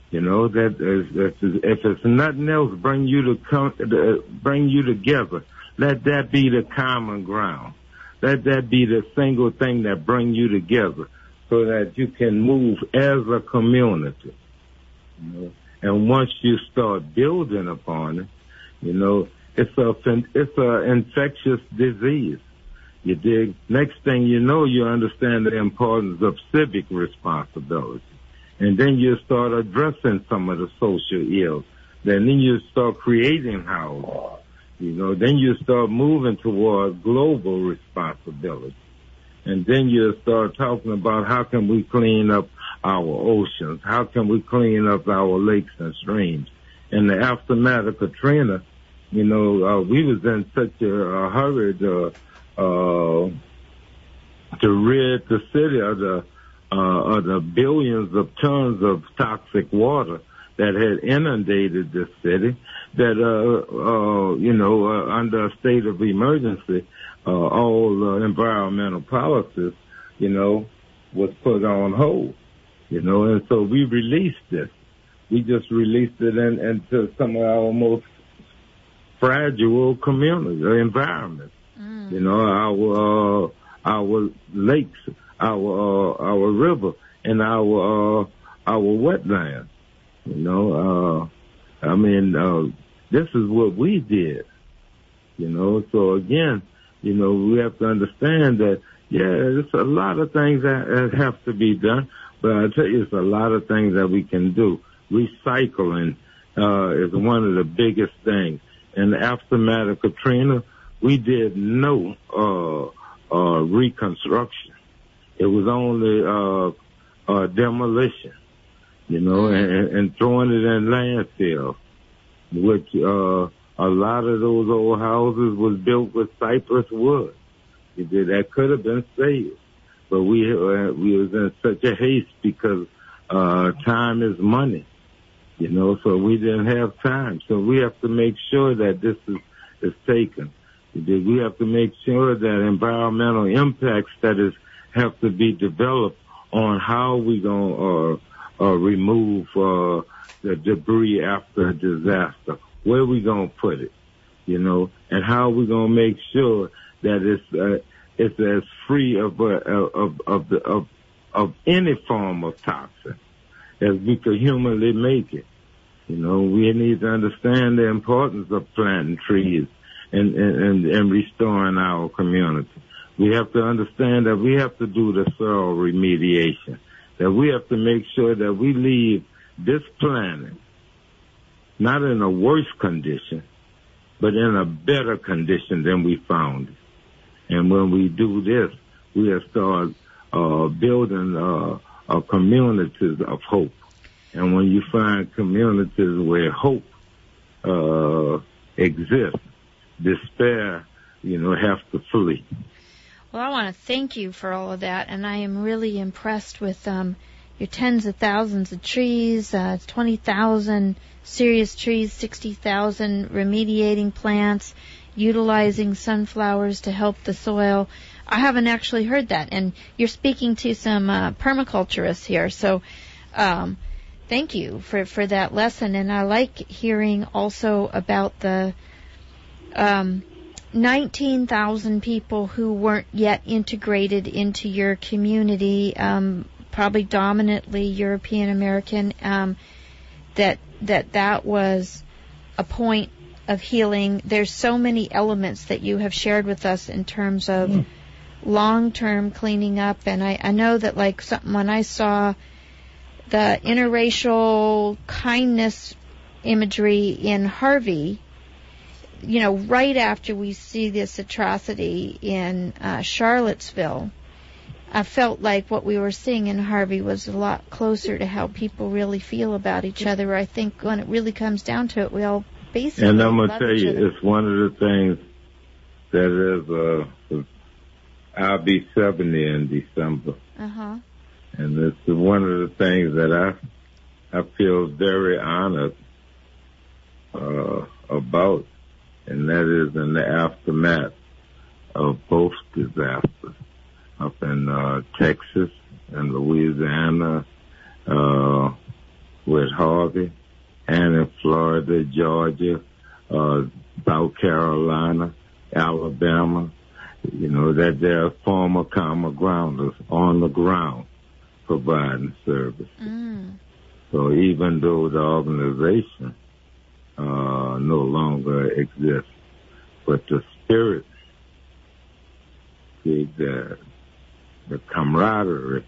You know, that is, if it's nothing else, bring you to come, uh, bring you together. Let that be the common ground. Let that be the single thing that bring you together, so that you can move as a community. You know? And once you start building upon it, you know, it's a it's a infectious disease. You dig? Next thing you know, you understand the importance of civic responsibility. And then you start addressing some of the social ills. Then, then you start creating housing. You know, then you start moving towards global responsibility. And then you start talking about how can we clean up our oceans? How can we clean up our lakes and streams? In the aftermath of Katrina, you know, uh, we was in such a, a hurry to, uh, to rid the city of the Uh, of the billions of tons of toxic water that had inundated the city, that, uh, uh, you know, uh, under a state of emergency, uh, all uh, environmental policies, you know, was put on hold, you know, and so we released this. We just released it in, into some of our most fragile communities, or environments, mm. you know, our, uh, our lakes, our uh, our river, and our uh, our wetlands. You know, uh, I mean, uh, this is what we did. You know, so again, you know, we have to understand that, yeah, there's a lot of things that, that have to be done, but I tell you, it's a lot of things that we can do. Recycling uh, is one of the biggest things. In the aftermath of Katrina, we did no uh, uh, reconstruction. It was only uh, uh, demolition, you know, and, and throwing it in landfill, which uh, a lot of those old houses was built with cypress wood. That could have been saved, but we uh, we was in such a haste because uh, time is money, you know, so we didn't have time. So we have to make sure that this is, is taken. We have to make sure that environmental impacts that is have to be developed on how we gonna uh, uh, remove uh, the debris after a disaster. Where we gonna put it, you know, and how we gonna make sure that it's uh, it's as free of uh, of of, the, of of any form of toxin as we could humanly make it. You know, we need to understand the importance of planting trees and and, and restoring our community. We have to understand that we have to do the thorough remediation, that we have to make sure that we leave this planet not in a worse condition, but in a better condition than we found it. And when we do this, we have started uh, building uh, uh, communities of hope. And when you find communities where hope uh, exists, despair, you know, has to flee. Well, I want to thank you for all of that, and I am really impressed with um, your tens of thousands of trees, uh, twenty thousand serious trees, sixty thousand remediating plants, utilizing sunflowers to help the soil. I haven't actually heard that, and you're speaking to some uh, permaculturists here, so um, thank you for, for that lesson. And I like hearing also about the um, nineteen thousand people who weren't yet integrated into your community, um, probably dominantly European American, um, that that that was a point of healing. There's so many elements that you have shared with us in terms of mm. long-term cleaning up, and I, I know that like something when I saw the interracial kindness imagery in Harvey, you know, right after we see this atrocity in uh, Charlottesville, I felt like what we were seeing in Harvey was a lot closer to how people really feel about each other. I think when it really comes down to it, we all basically And I'm going to love tell each you, other. it's one of the things that is, uh, I'll be seventy in December. Uh-huh. And it's one of the things that I, I feel very honored uh, about. And that is in the aftermath of both disasters up in uh, Texas and Louisiana, uh, with Harvey, and in Florida, Georgia, uh, South Carolina, Alabama, you know, that there are former common grounders on the ground providing service. Mm. So even though the organization uh, no longer exists, but the spirit, the, the, the camaraderie,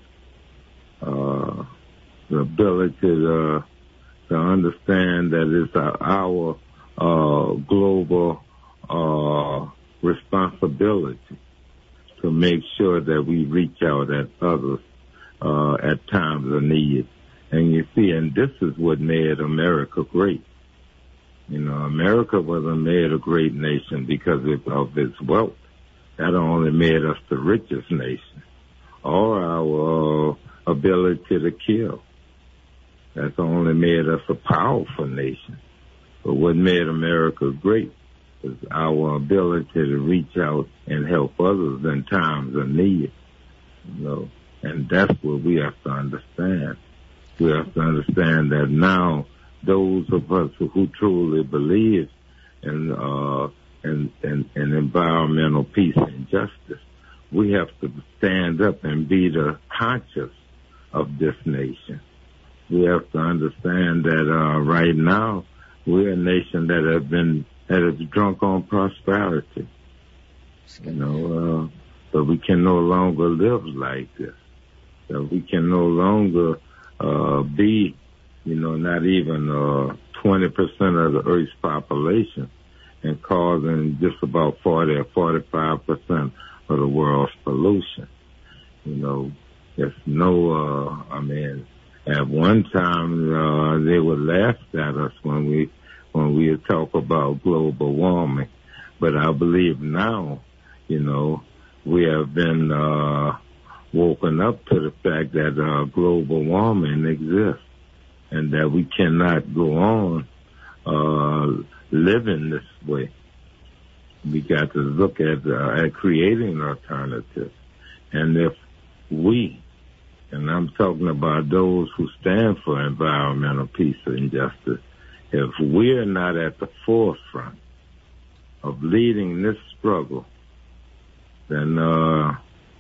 uh, the ability to, to understand that it's our, our uh, global uh, responsibility to make sure that we reach out at others uh, at times of need. And you see, and this is what made America great. You know, America wasn't made a great nation because of its wealth. That only made us the richest nation. Or our uh, ability to kill. That's only made us a powerful nation. But what made America great is our ability to reach out and help others in times of need. You know, and that's what we have to understand. We have to understand that now those of us who truly believe in, uh, in, in, in environmental peace and justice, we have to stand up and be the conscious of this nation. We have to understand that uh, right now we're a nation that has been that is drunk on prosperity. You know, uh, but we can no longer live like this. So we can no longer uh, be, you know, not even uh, twenty percent of the Earth's population and causing just about forty or forty-five percent of the world's pollution. You know, there's no, uh, I mean, at one time uh, they would laugh at us when we when we talk about global warming, but I believe now, you know, we have been uh, woken up to the fact that uh, global warming exists and that we cannot go on uh, living this way. We got to look at, uh, at creating alternatives. And if we, and I'm talking about those who stand for environmental peace and justice, if we're not at the forefront of leading this struggle, then uh,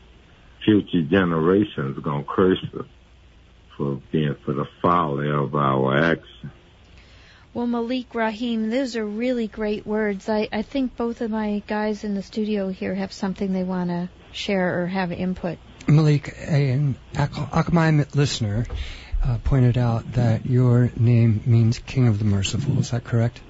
future generations are going to curse us for being for the folly of our action. Well, Malik Rahim, those are really great words. I, I think both of my guys in the studio here have something they want to share or have input. Malik, an Akamai listener uh, pointed out that your name means King of the Merciful. Is that correct?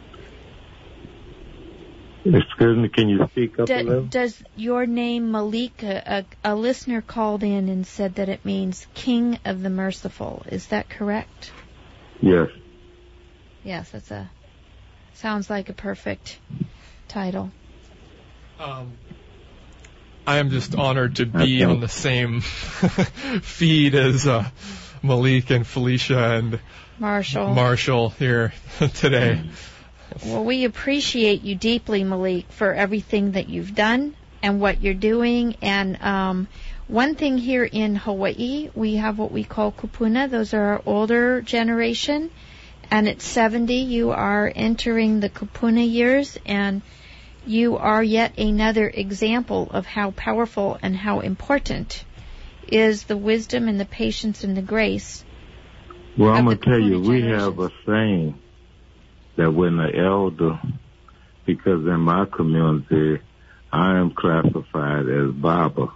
Excuse me, can you speak up Do, a little? Does your name, Malik, a, a, a listener called in and said that it means King of the Merciful. Is that correct? Yes. Yes, that's a, sounds like a perfect title. Um, I am just honored to be on the same feed as uh, Malik and Felicia and Marshall. Marshall here today. Well, we appreciate you deeply, Malik, for everything that you've done and what you're doing. And um, one thing here in Hawaii, we have what we call kupuna. Those are our older generation. And at seventy, you are entering the kupuna years, and you are yet another example of how powerful and how important is the wisdom and the patience and the grace. Well, I'm going to tell you, we have a saying that when an elder, because in my community, I am classified as Baba.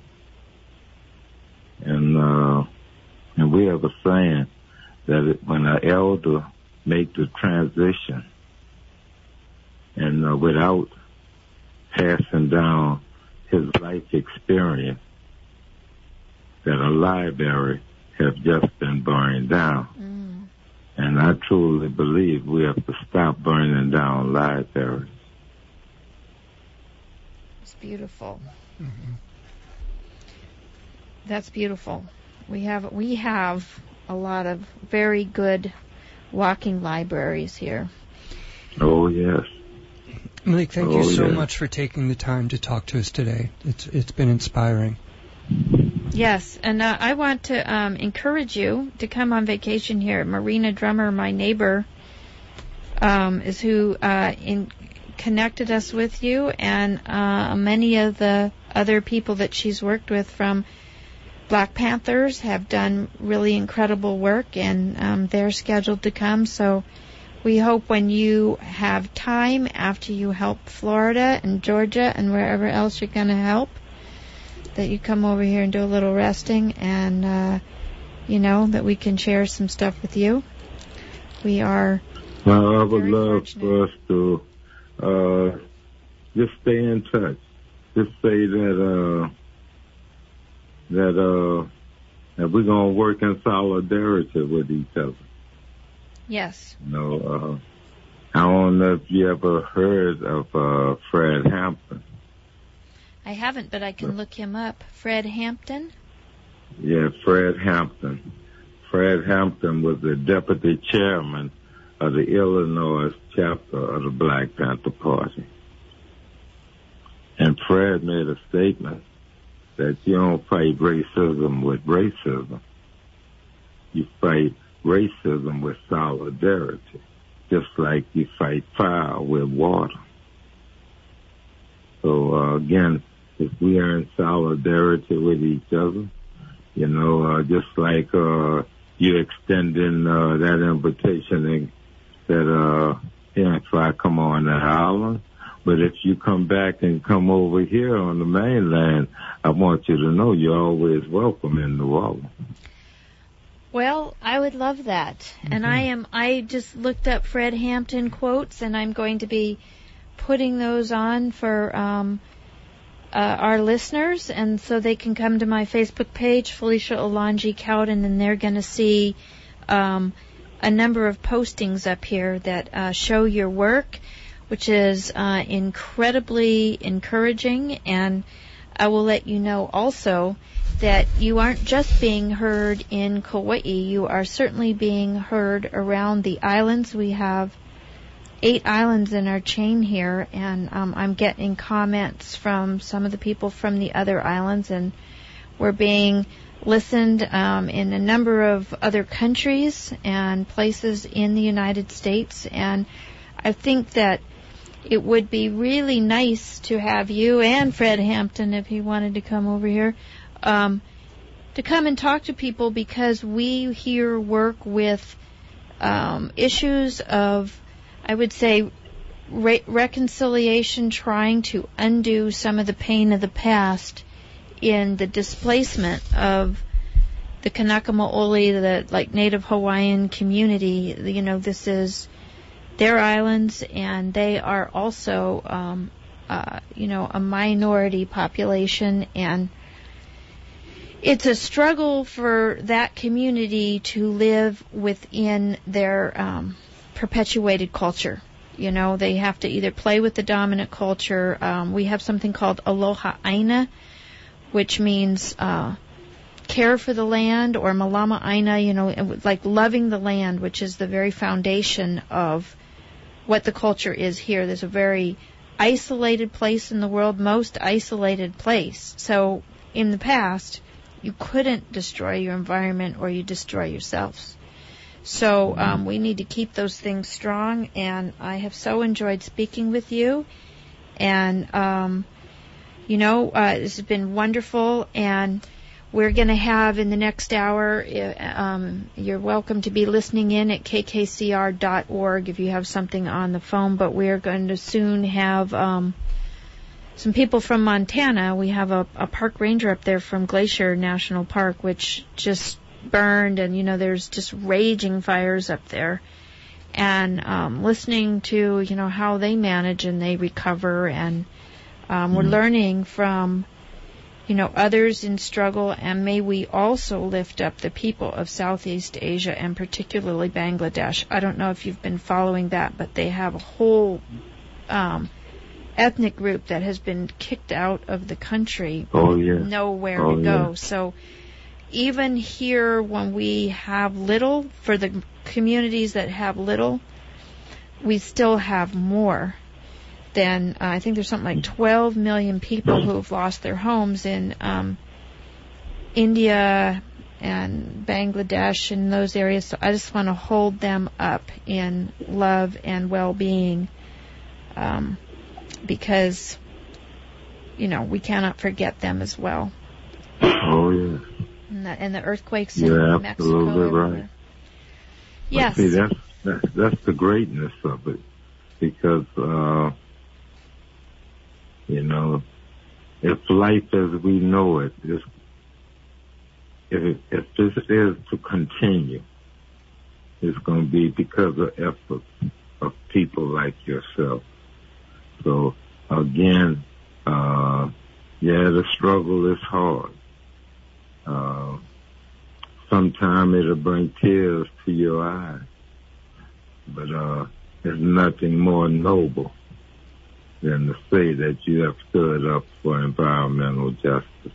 And, uh, and we have a saying that it, when an elder make the transition and uh, without passing down his life experience, that a library has just been burned down. Mm. And I truly believe we have to stop burning down libraries. It's beautiful. Mm-hmm. That's beautiful. We have we have a lot of very good walking libraries here. Oh, yes. Malik, thank oh, you so yes. much for taking the time to talk to us today. It's It's been inspiring. Yes, and uh, I want to um, encourage you to come on vacation here. Marina Drummer, my neighbor, um, is who uh, in, connected us with you, and uh, many of the other people that she's worked with from Black Panthers have done really incredible work, and um, they're scheduled to come. So we hope when you have time after you help Florida and Georgia and wherever else you're going to help, that you come over here and do a little resting, and, uh, you know, that we can share some stuff with you. We are Well, I would very love fortunate. for us to uh, just stay in touch. Just say that uh, that uh, that we're gonna work in solidarity with each other. Yes. You know, uh, I don't know if you ever heard of uh, Fred Hampton. I haven't, but I can look him up. Fred Hampton? Yeah, Fred Hampton. Fred Hampton was the deputy chairman of the Illinois chapter of the Black Panther Party. And Fred made a statement that you don't fight racism with racism. You fight racism with solidarity, just like you fight fire with water. So, uh, again, if we are in solidarity with each other, you know, uh, just like uh, you extending uh, that invitation and that, uh, yeah, if I come on the island, but if you come back and come over here on the mainland, I want you to know you're always welcome in New Orleans. Well, I would love that. Mm-hmm. And I am, I just looked up Fred Hampton quotes, and I'm going to be putting those on for um, uh, our listeners, and so they can come to my Facebook page, Felicia Olanji Cowden, and they're going to see um, a number of postings up here that uh, show your work, which is uh, incredibly encouraging. And I will let you know also that you aren't just being heard in Kauai, you are certainly being heard around the islands. We have eight islands in our chain here, and um, I'm getting comments from some of the people from the other islands, and we're being listened um, in a number of other countries and places in the United States. And I think that it would be really nice to have you and Fred Hampton, if he wanted to come over here, um, to come and talk to people, because we here work with um, issues of, I would say, re- reconciliation, trying to undo some of the pain of the past in the displacement of the Kanaka Maoli, the like Native Hawaiian community. You know, this is their islands, and they are also, um, uh, you know, a minority population, and it's a struggle for that community to live within their um, perpetuated culture. You know, they have to either play with the dominant culture. Um, we have something called Aloha Aina, which means uh, care for the land, or Malama Aina, you know, like loving the land, which is the very foundation of what the culture is here. There's a very isolated place in the world, most isolated place. So in the past, you couldn't destroy your environment or you destroy yourselves. So um, we need to keep those things strong, and I have so enjoyed speaking with you. And, um, you know, uh, this has been wonderful, and we're going to have in the next hour, um, you're welcome to be listening in at k k c r dot org if you have something on the phone, but we're going to soon have um, some people from Montana. We have a, a park ranger up there from Glacier National Park, which just burned, and, you know, there's just raging fires up there. And um, listening to, you know, how they manage and they recover, and um, we're learning from, you know, others in struggle, and may we also lift up the people of Southeast Asia, and particularly Bangladesh. I don't know if you've been following that, but they have a whole um, ethnic group that has been kicked out of the country. Oh, yeah. Nowhere oh, to go. Yeah. So even here, when we have little, for the communities that have little, we still have more than, uh, I think there's something like twelve million people who have lost their homes in um, India and Bangladesh and those areas. So I just want to hold them up in love and well-being, um, because, you know, we cannot forget them as well. Oh, yeah. And the, and the earthquakes in You're Mexico. absolutely right. Everywhere. Yes. But see, that's, that's, that's the greatness of it. Because, uh, you know, if life as we know it is, if, it, if this is to continue, it's going to be because of efforts of people like yourself. So, again, uh, yeah, the struggle is hard. Uh, sometimes it'll bring tears to your eyes. But, uh, there's nothing more noble than to say that you have stood up for environmental justice.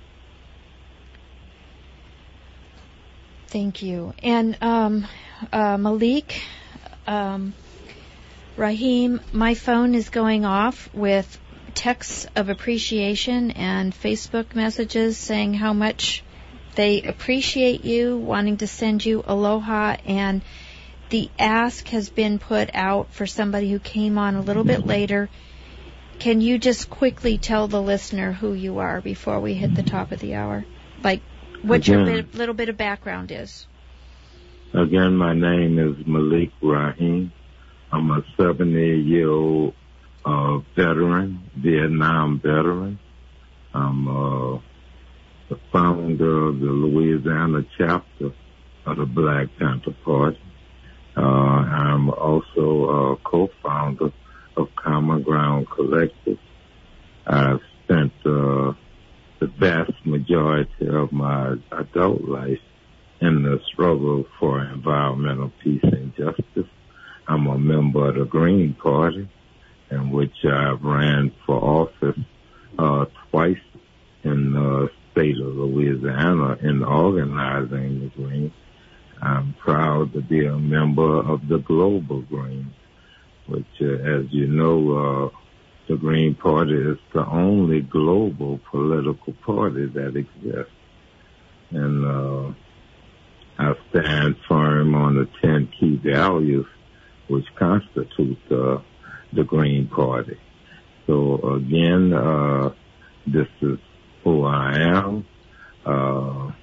Thank you. And um, uh, Malik, um, Rahim, my phone is going off with texts of appreciation and Facebook messages saying how much they appreciate you, wanting to send you aloha, and the ask has been put out for somebody who came on a little bit later. Can you just quickly tell the listener who you are before we hit the top of the hour? Like, what Again, your bit, little bit of background is. Again, my name is Malik Rahim. I'm a seventy-year-old uh, veteran, Vietnam veteran. I'm uh, the founder of the Louisiana chapter of the Black Panther Party. Uh, I'm also a co-founder of Common Ground Collective. I've spent uh, the vast majority of my adult life in the struggle for environmental peace and justice. I'm a member of the Green Party, in which I've ran for office uh, twice in the state of Louisiana in organizing the Green. I'm proud to be a member of the Global Green, which, uh, as you know, uh, the Green Party is the only global political party that exists. And uh, I stand firm on the ten key values which constitute uh, the Green Party. So, again, uh, this is who I am. Uh,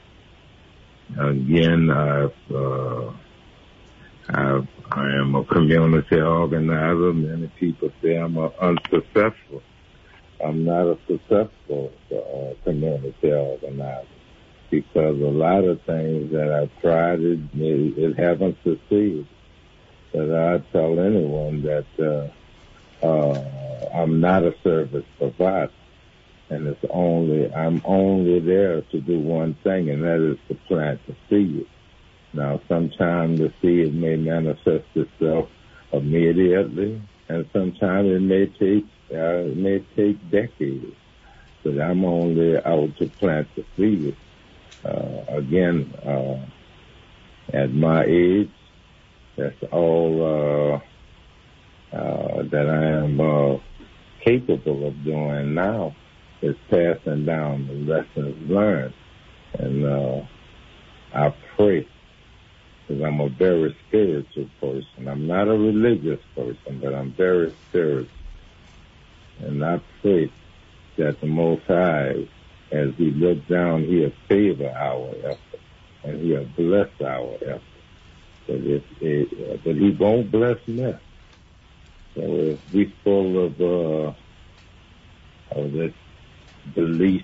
Again, I've, uh, I've, I am a community organizer. Many people say I'm a unsuccessful. I'm not a successful uh, community organizer because a lot of things that I've tried, it, it, it haven't succeeded. But I tell anyone that uh, uh, I'm not a service provider. And it's only, I'm only there to do one thing, and that is to plant the seed. Now, sometimes the seed may manifest itself immediately, and sometimes it may take, uh, it may take decades. But I'm only out to plant the seed. Uh, again, uh, at my age, that's all, uh, uh, that I am, uh, capable of doing now. Is passing down the lessons learned. And uh, I pray, because I'm a very spiritual person. I'm not a religious person, but I'm very spiritual. And I pray that the Most High, as He looks down, He'll favor our effort, and He'll bless our effort. But, if it, but He won't bless me. So if we full of, uh, of this belief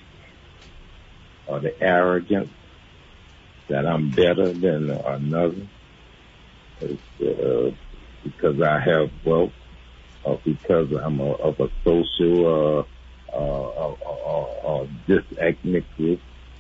or the arrogance that I'm better than another, it's, uh, because I have wealth or because I'm a, of a social uh, uh, uh, uh, uh, this ethnic group,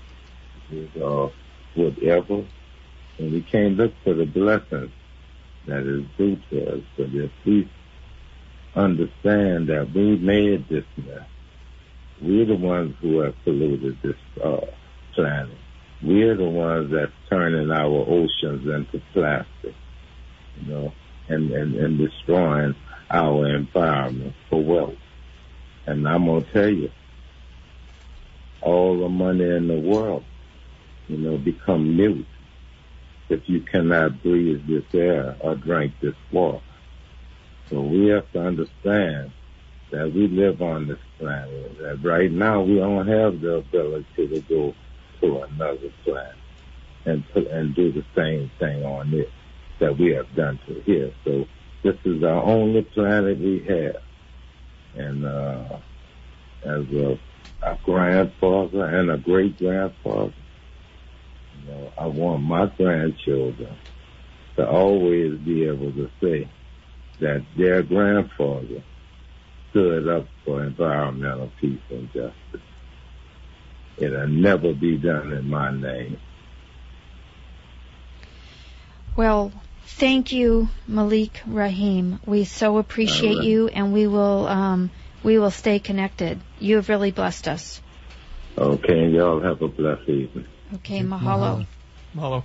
uh, whatever. And we can't look for the blessings that is due to us, but if we understand that we made this mess, we're the ones who have polluted this uh, planet. We're the ones that's turning our oceans into plastic, you know, and, and, and destroying our environment for wealth. And I'm going to tell you, all the money in the world you know, become mute if you cannot breathe this air or drink this water. So we have to understand that we live on this planet, that right now we don't have the ability to go to another planet and put, and do the same thing on it that we have done to here. So this is our only planet we have. And uh, as a, a grandfather and a great-grandfather, you know, I want my grandchildren to always be able to say that their grandfather stood up for environmental peace and justice. It'll never be done in my name. Well, thank you, Malik Rahim. We so appreciate right. you, and we will um, we will stay connected. You have really blessed us. Okay, y'all have a blessed evening. Okay, mahalo. Mahalo.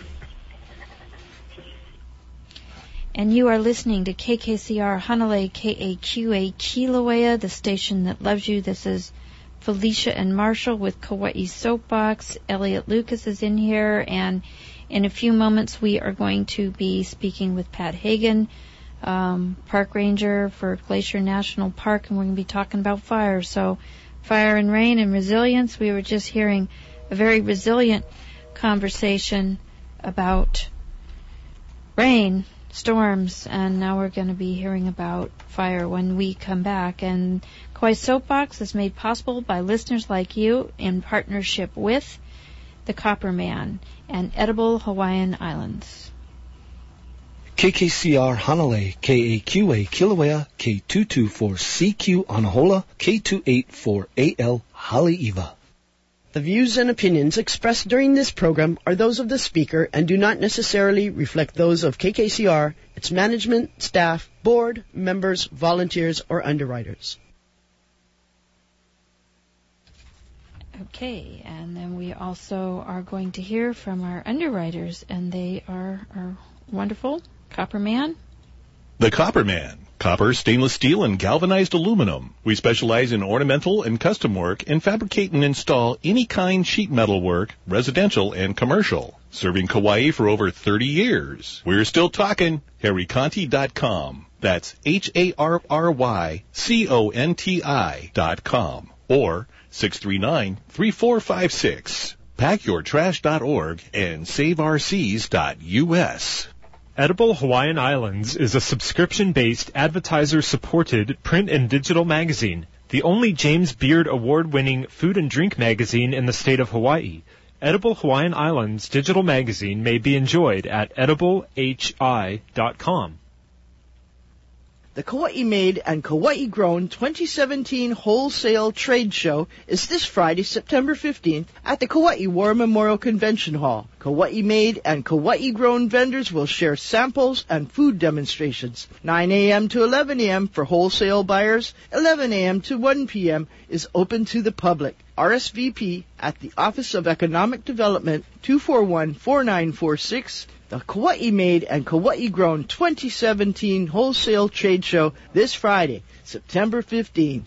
And you are listening to K K C R Hanalei K A Q A Kilauea, the station that loves you. This is Felicia and Marshall with Kauai Soapbox. Elliot Lucas is in here, and in a few moments we are going to be speaking with Pat Hagen, um, park ranger for Glacier National Park, and we're going to be talking about fire. So fire and rain and resilience. We were just hearing a very resilient conversation about rain, storms, and now we're going to be hearing about fire when we come back. And Kauai Soapbox is made possible by listeners like you in partnership with the Copper Man and Edible Hawaiian Islands. K K C R Hanalei, K A Q A Kilauea, K two two four C Q Anahola, K two eight four A L Haleiwa. The views and opinions expressed during this program are those of the speaker and do not necessarily reflect those of K K C R, its management, staff, board, members, volunteers, or underwriters. Okay, and then we also are going to hear from our underwriters, and they are, are wonderful. Copper Man. The Copper Man. Copper, stainless steel, and galvanized aluminum. We specialize in ornamental and custom work and fabricate and install any kind sheet metal work, residential and commercial. Serving Kauai for over thirty years. We're still talking. Harry Conti dot com. That's H A R R Y C O N T I dot com. Or six three nine, three four five six. pack your trash dot org and save R Cs dot U S. Edible Hawaiian Islands is a subscription-based, advertiser-supported print and digital magazine, the only James Beard Award-winning food and drink magazine in the state of Hawaii. Edible Hawaiian Islands digital magazine may be enjoyed at edible h i dot com. The Kauai-made and Kauai-grown twenty seventeen Wholesale Trade Show is this Friday, September fifteenth, at the Kauai War Memorial Convention Hall. Kauai-made and Kauai-grown vendors will share samples and food demonstrations. nine a.m. to eleven a.m. for wholesale buyers. eleven a.m. to one p.m. is open to the public. R S V P at the Office of Economic Development, two four one, four nine four six. The Kauai-made and Kauai-grown twenty seventeen Wholesale Trade Show this Friday, September fifteenth.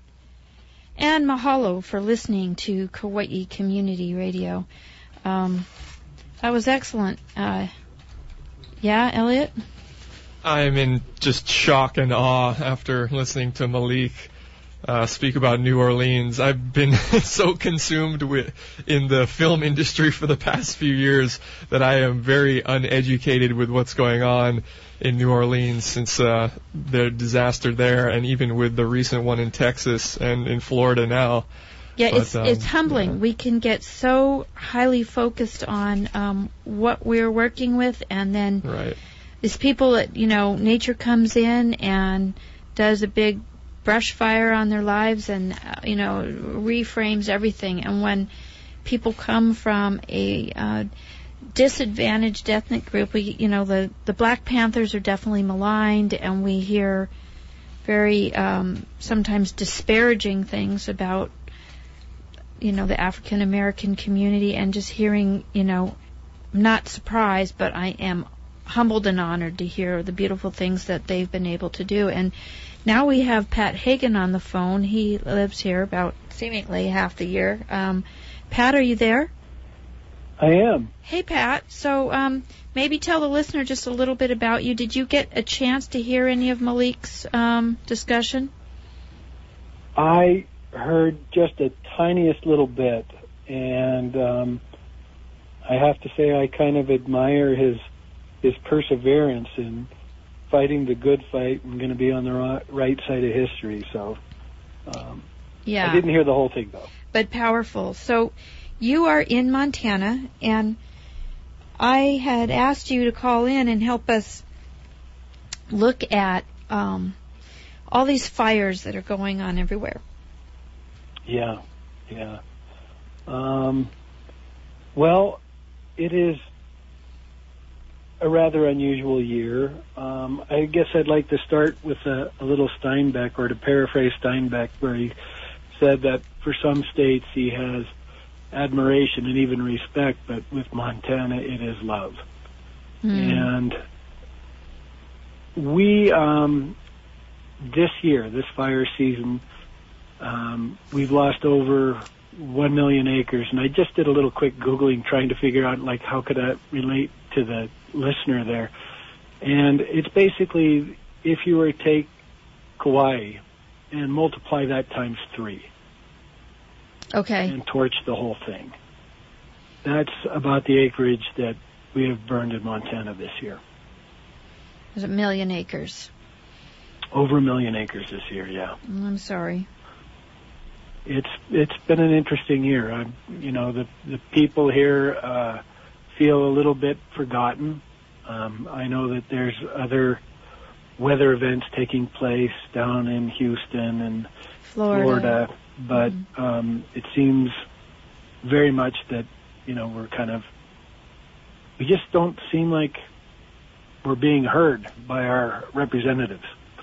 And mahalo for listening to Kauai Community Radio. Um, that was excellent. Uh, yeah, Elliot? I'm in just shock and awe after listening to Malik uh, speak about New Orleans. I've been so consumed with in the film industry for the past few years that I am very uneducated with what's going on in New Orleans since uh, the disaster there, and even with the recent one in Texas and in Florida now. Yeah, but, it's um, it's humbling. Yeah. We can get so highly focused on um, what we're working with, and then right. these people that, you know, nature comes in and does a big brush fire on their lives and, uh, you know, reframes everything. And when people come from a uh, disadvantaged ethnic group, we, you know, the, the Black Panthers are definitely maligned, and we hear very um, sometimes disparaging things about, you know, the African American community, and just hearing, you know, I'm not surprised, but I am humbled and honored to hear the beautiful things that they've been able to do. And now we have Pat Hagen on the phone. He lives here about seemingly half the year. Um, Pat, are you there? I am. Hey, Pat. So um, maybe tell the listener just a little bit about you. Did you get a chance to hear any of Malik's um, discussion? I heard just a tiniest little bit, and um, I have to say I kind of admire his his perseverance in fighting the good fight and going to be on the right side of history. So um, yeah. I didn't hear the whole thing, though. But powerful. So you are in Montana, and I had asked you to call in and help us look at um, all these fires that are going on everywhere. Yeah, yeah. Um, well, it is a rather unusual year. Um, I guess I'd like to start with a, a little Steinbeck, or to paraphrase Steinbeck, where he said that for some states he has admiration and even respect, but with Montana it is love. Mm. And we, um, this year, this fire season, um, we've lost over one million acres, and I just did a little quick Googling trying to figure out, like, how could that relate to the listener there. And it's basically, if you were to take Kauai and multiply that times three. Okay. And torch the whole thing. That's about the acreage that we have burned in Montana this year. There's a million acres. Over a million acres this year, yeah. I'm sorry. It's it's been an interesting year. I, you know, the the people here uh, feel a little bit forgotten. Um, I know that there's other weather events taking place down in Houston and Florida, Florida but mm-hmm. um, it seems very much that, you know, we're kind of, we just don't seem like we're being heard by our representatives.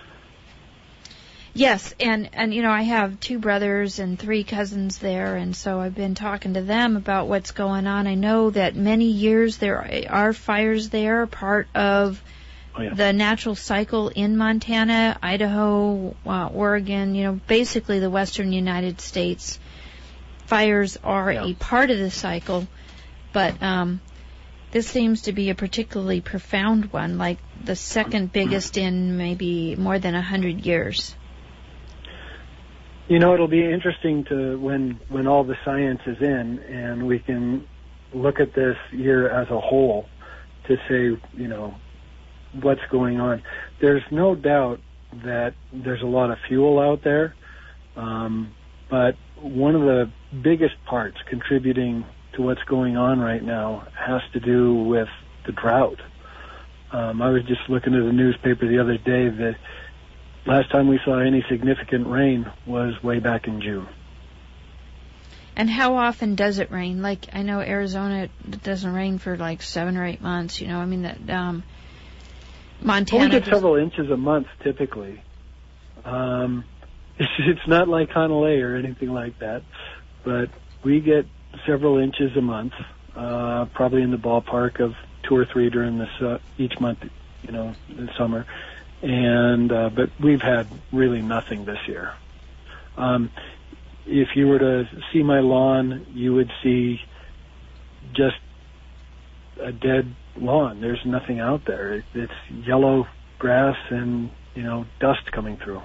Yes, and, and you know, I have two brothers and three cousins there, and so I've been talking to them about what's going on. I know that many years there are fires there, part of oh, yeah. the natural cycle in Montana, Idaho, uh, Oregon, you know, basically the western United States. Fires are yeah. a part of the cycle, but um, this seems to be a particularly profound one, like the second biggest in maybe more than a hundred years. You know, it'll be interesting to, when when all the science is in and we can look at this year as a whole, to say, you know, what's going on. There's no doubt that there's a lot of fuel out there, um, but one of the biggest parts contributing to what's going on right now has to do with the drought. Um, I was just looking at the newspaper the other day that last time we saw any significant rain was way back in June. And how often does it rain? Like, I know Arizona, it doesn't rain for like seven or eight months, you know, I mean, that um, Montana... Well, we get just... several inches a month, typically. Um, it's, it's not like Hanalei or anything like that, but we get several inches a month, uh, probably in the ballpark of two or three during this, uh, each month, you know, in summer. And uh, but we've had really nothing this year. Um, if you were to see my lawn, you would see just a dead lawn. There's nothing out there. It, it's yellow grass and, you know, dust coming through.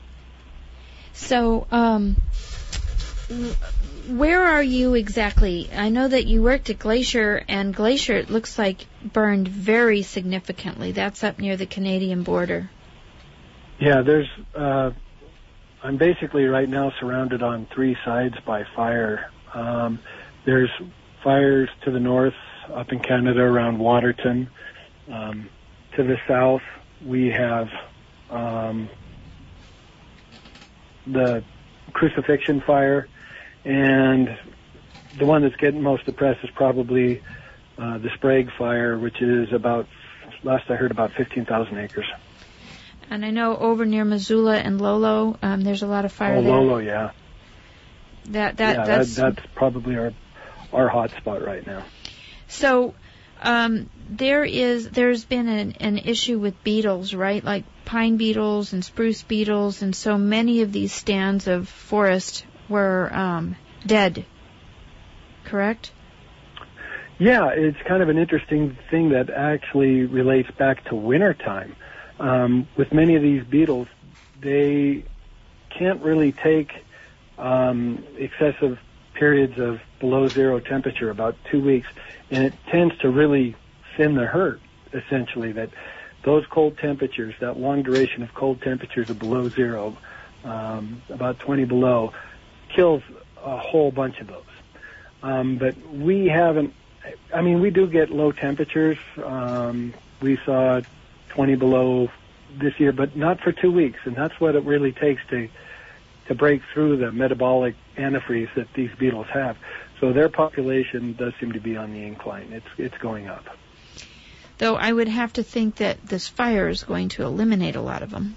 So, um, where are you exactly? I know that you worked at Glacier, and Glacier, it looks like, burned very significantly. That's up near the Canadian border. Yeah, there's, uh, I'm basically right now surrounded on three sides by fire. Um, there's fires to the north, up in Canada around Waterton. Um, to the south, we have um, the Crucifixion fire, and the one that's getting most of the press is probably uh, the Sprague fire, which is about, last I heard, about fifteen thousand acres. And I know over near Missoula and Lolo, um, there's a lot of fire oh, there. Oh, Lolo, yeah. That that yeah, that's that, that's probably our our hot spot right now. So um, there is there's been an, an issue with beetles, right? Like pine beetles and spruce beetles, and so many of these stands of forest were um, dead. Correct? Yeah, it's kind of an interesting thing that actually relates back to wintertime. Um, with many of these beetles, they can't really take um, excessive periods of below zero temperature, about two weeks, and it tends to really thin the herd, essentially, that those cold temperatures, that long duration of cold temperatures of below zero, um, about twenty below, kills a whole bunch of those. Um, but we haven't, I mean, we do get low temperatures. Um, we saw twenty below this year, but not for two weeks, and that's what it really takes to to break through the metabolic antifreeze that these beetles have. So their population does seem to be on the incline. It's it's going up. Though I would have to think that this fire is going to eliminate a lot of them.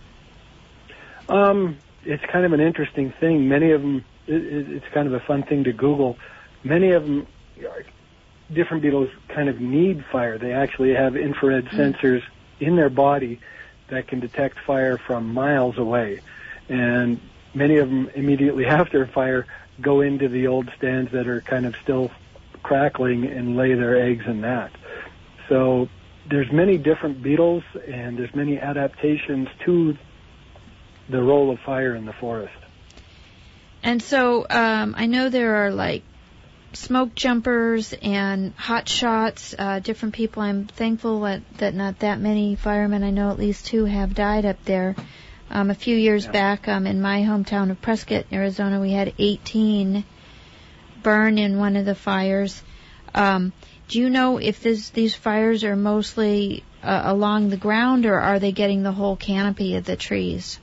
Um, it's kind of an interesting thing. Many of them, it, it's kind of a fun thing to Google. Many of them, different beetles kind of need fire. They actually have infrared mm. sensors in their body that can detect fire from miles away. And many of them immediately after a fire go into the old stands that are kind of still crackling and lay their eggs in that. So there's many different beetles and there's many adaptations to the role of fire in the forest. And so um, I know there are like smoke jumpers and hot shots, uh, different people. I'm thankful that, that not that many firemen, I know at least two, have died up there. Um, a few years yeah. back um, in my hometown of Prescott, Arizona, we had eighteen burn in one of the fires. Um, do you know if this, these fires are mostly uh, along the ground, or are they getting the whole canopy of the trees?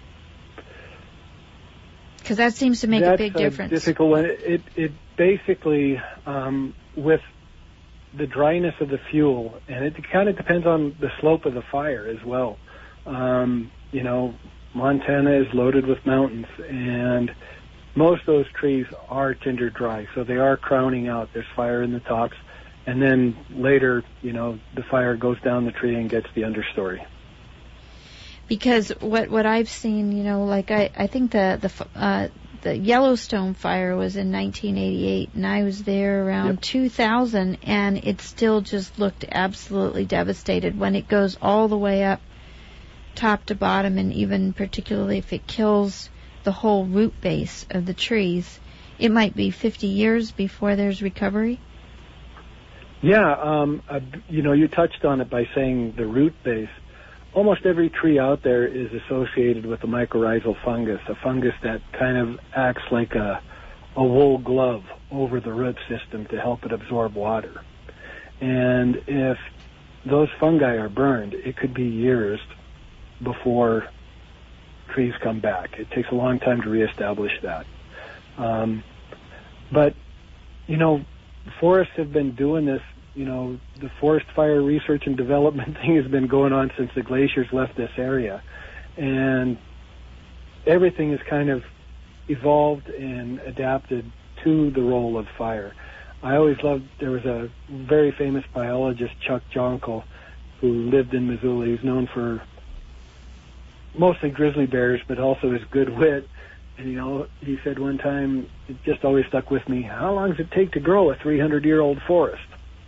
Because that seems to make That's a big difference. That's a difficult one. It, it basically, um, with the dryness of the fuel, and it kind of depends on the slope of the fire as well. Um, you know, Montana is loaded with mountains, and most of those trees are tinder dry, so they are crowning out. There's fire in the tops, and then later, you know, the fire goes down the tree and gets the understory. Because what what I've seen, you know, like I, I think the the uh, the Yellowstone fire was in nineteen eighty-eight, and I was there around yep. two thousand, and it still just looked absolutely devastated when it goes all the way up top to bottom, and even particularly if it kills the whole root base of the trees, it might be fifty years before there's recovery. Yeah, um, uh, you know, you touched on it by saying the root base. Almost every tree out there is associated with a mycorrhizal fungus, a fungus that kind of acts like a, a wool glove over the root system to help it absorb water. And if those fungi are burned, it could be years before trees come back. It takes a long time to reestablish that. Um, but, you know, forests have been doing this. You know, the forest fire research and development thing has been going on since the glaciers left this area. And everything has kind of evolved and adapted to the role of fire. I always loved, there was a very famous biologist, Chuck Jonkel, who lived in Missoula. He's known for mostly grizzly bears, but also his good wit. And, you know, he said one time, it just always stuck with me, how long does it take to grow a three hundred year old forest?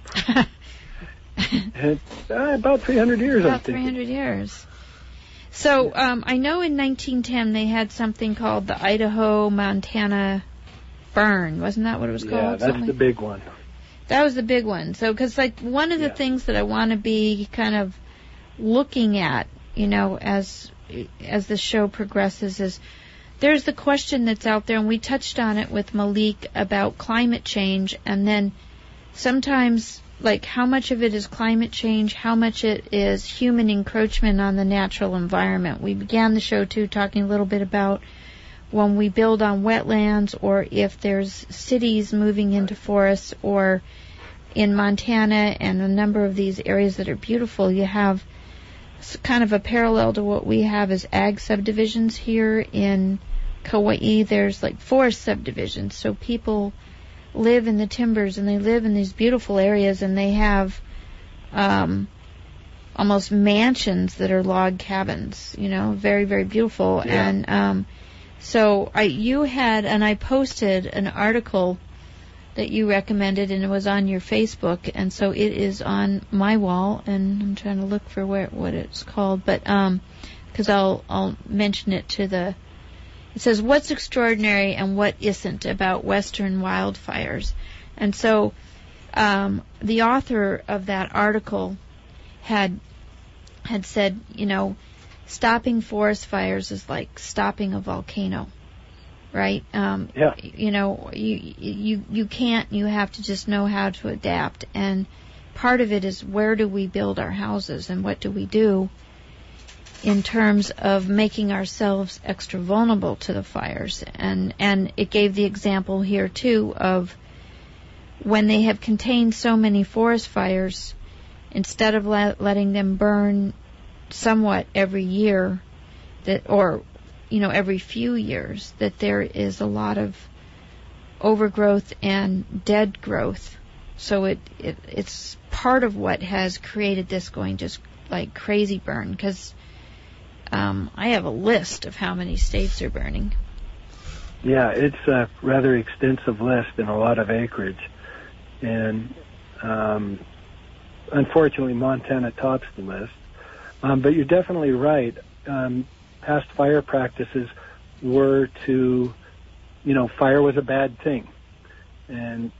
and, uh, about three hundred years, about I'm thinking. three hundred years. So um, I know in nineteen ten they had something called the Idaho-Montana burn. Wasn't that what it was called? Yeah, that's Something? the big one. That was the big one. So, because like one of the yeah. things that I want to be kind of looking at, you know, as as the show progresses is there's the question that's out there, and we touched on it with Malik about climate change, and then sometimes, like, how much of it is climate change, how much it is human encroachment on the natural environment. We began the show, too, talking a little bit about when we build on wetlands, or if there's cities moving into forests, or in Montana and a number of these areas that are beautiful, you have kind of a parallel to what we have as ag subdivisions here in Kauai. There's, like, forest subdivisions, so people live in the timbers, and they live in these beautiful areas, and they have um, almost mansions that are log cabins, you know, very, very beautiful. Yeah. And um, so I, you had, and I posted an article that you recommended, and it was on your Facebook, and so it is on my wall, and I'm trying to look for where what it's called, but um, because I'll I'll mention it to the. It says, "What's extraordinary and what isn't about Western wildfires?" And so, um, the author of that article had had said, you know, stopping forest fires is like stopping a volcano. Right? Um, yeah. You know, you you you can't. You have to just know how to adapt. And part of it is, where do we build our houses, and what do we do in terms of making ourselves extra vulnerable to the fires? And and it gave the example here too of when they have contained so many forest fires, instead of la- letting them burn somewhat every year, that or you know, every few years, that there is a lot of overgrowth and dead growth. So it, it it's part of what has created this going just like crazy burn, because um, I have a list of how many states are burning. Yeah, it's a rather extensive list and a lot of acreage. And um, unfortunately, Montana tops the list. Um, but you're definitely right. Um, past fire practices were to, you know, fire was a bad thing. And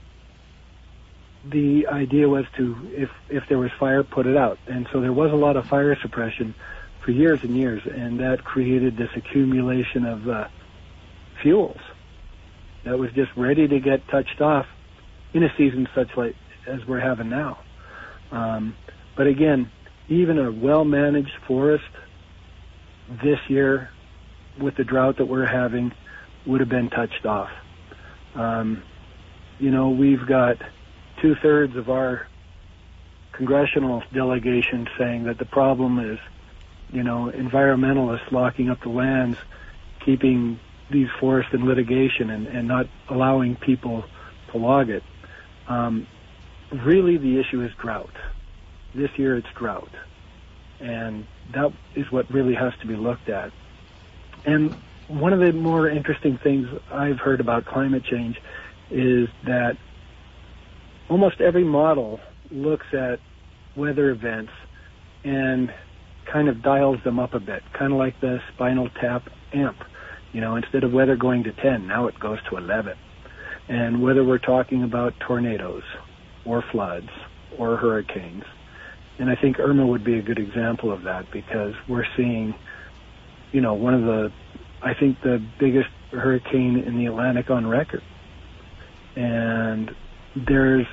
the idea was to, if, if there was fire, put it out. And so there was a lot of fire suppression for years and years, and that created this accumulation of uh, fuels that was just ready to get touched off in a season such like as we're having now. Um, but again, even a well-managed forest this year, with the drought that we're having, would have been touched off. Um, you know, we've got two-thirds of our congressional delegation saying that the problem is, you know, environmentalists locking up the lands, keeping these forests in litigation and, and not allowing people to log it. Um, really, the issue is drought. This year it's drought. And that is what really has to be looked at. And one of the more interesting things I've heard about climate change is that almost every model looks at weather events and kind of dials them up a bit, kind of like the Spinal Tap amp. You know, instead of weather going to ten, now it goes to eleven. And whether we're talking about tornadoes or floods or hurricanes, and I think Irma would be a good example of that, because we're seeing, you know, one of the, I think the biggest hurricane in the Atlantic on record. And there's,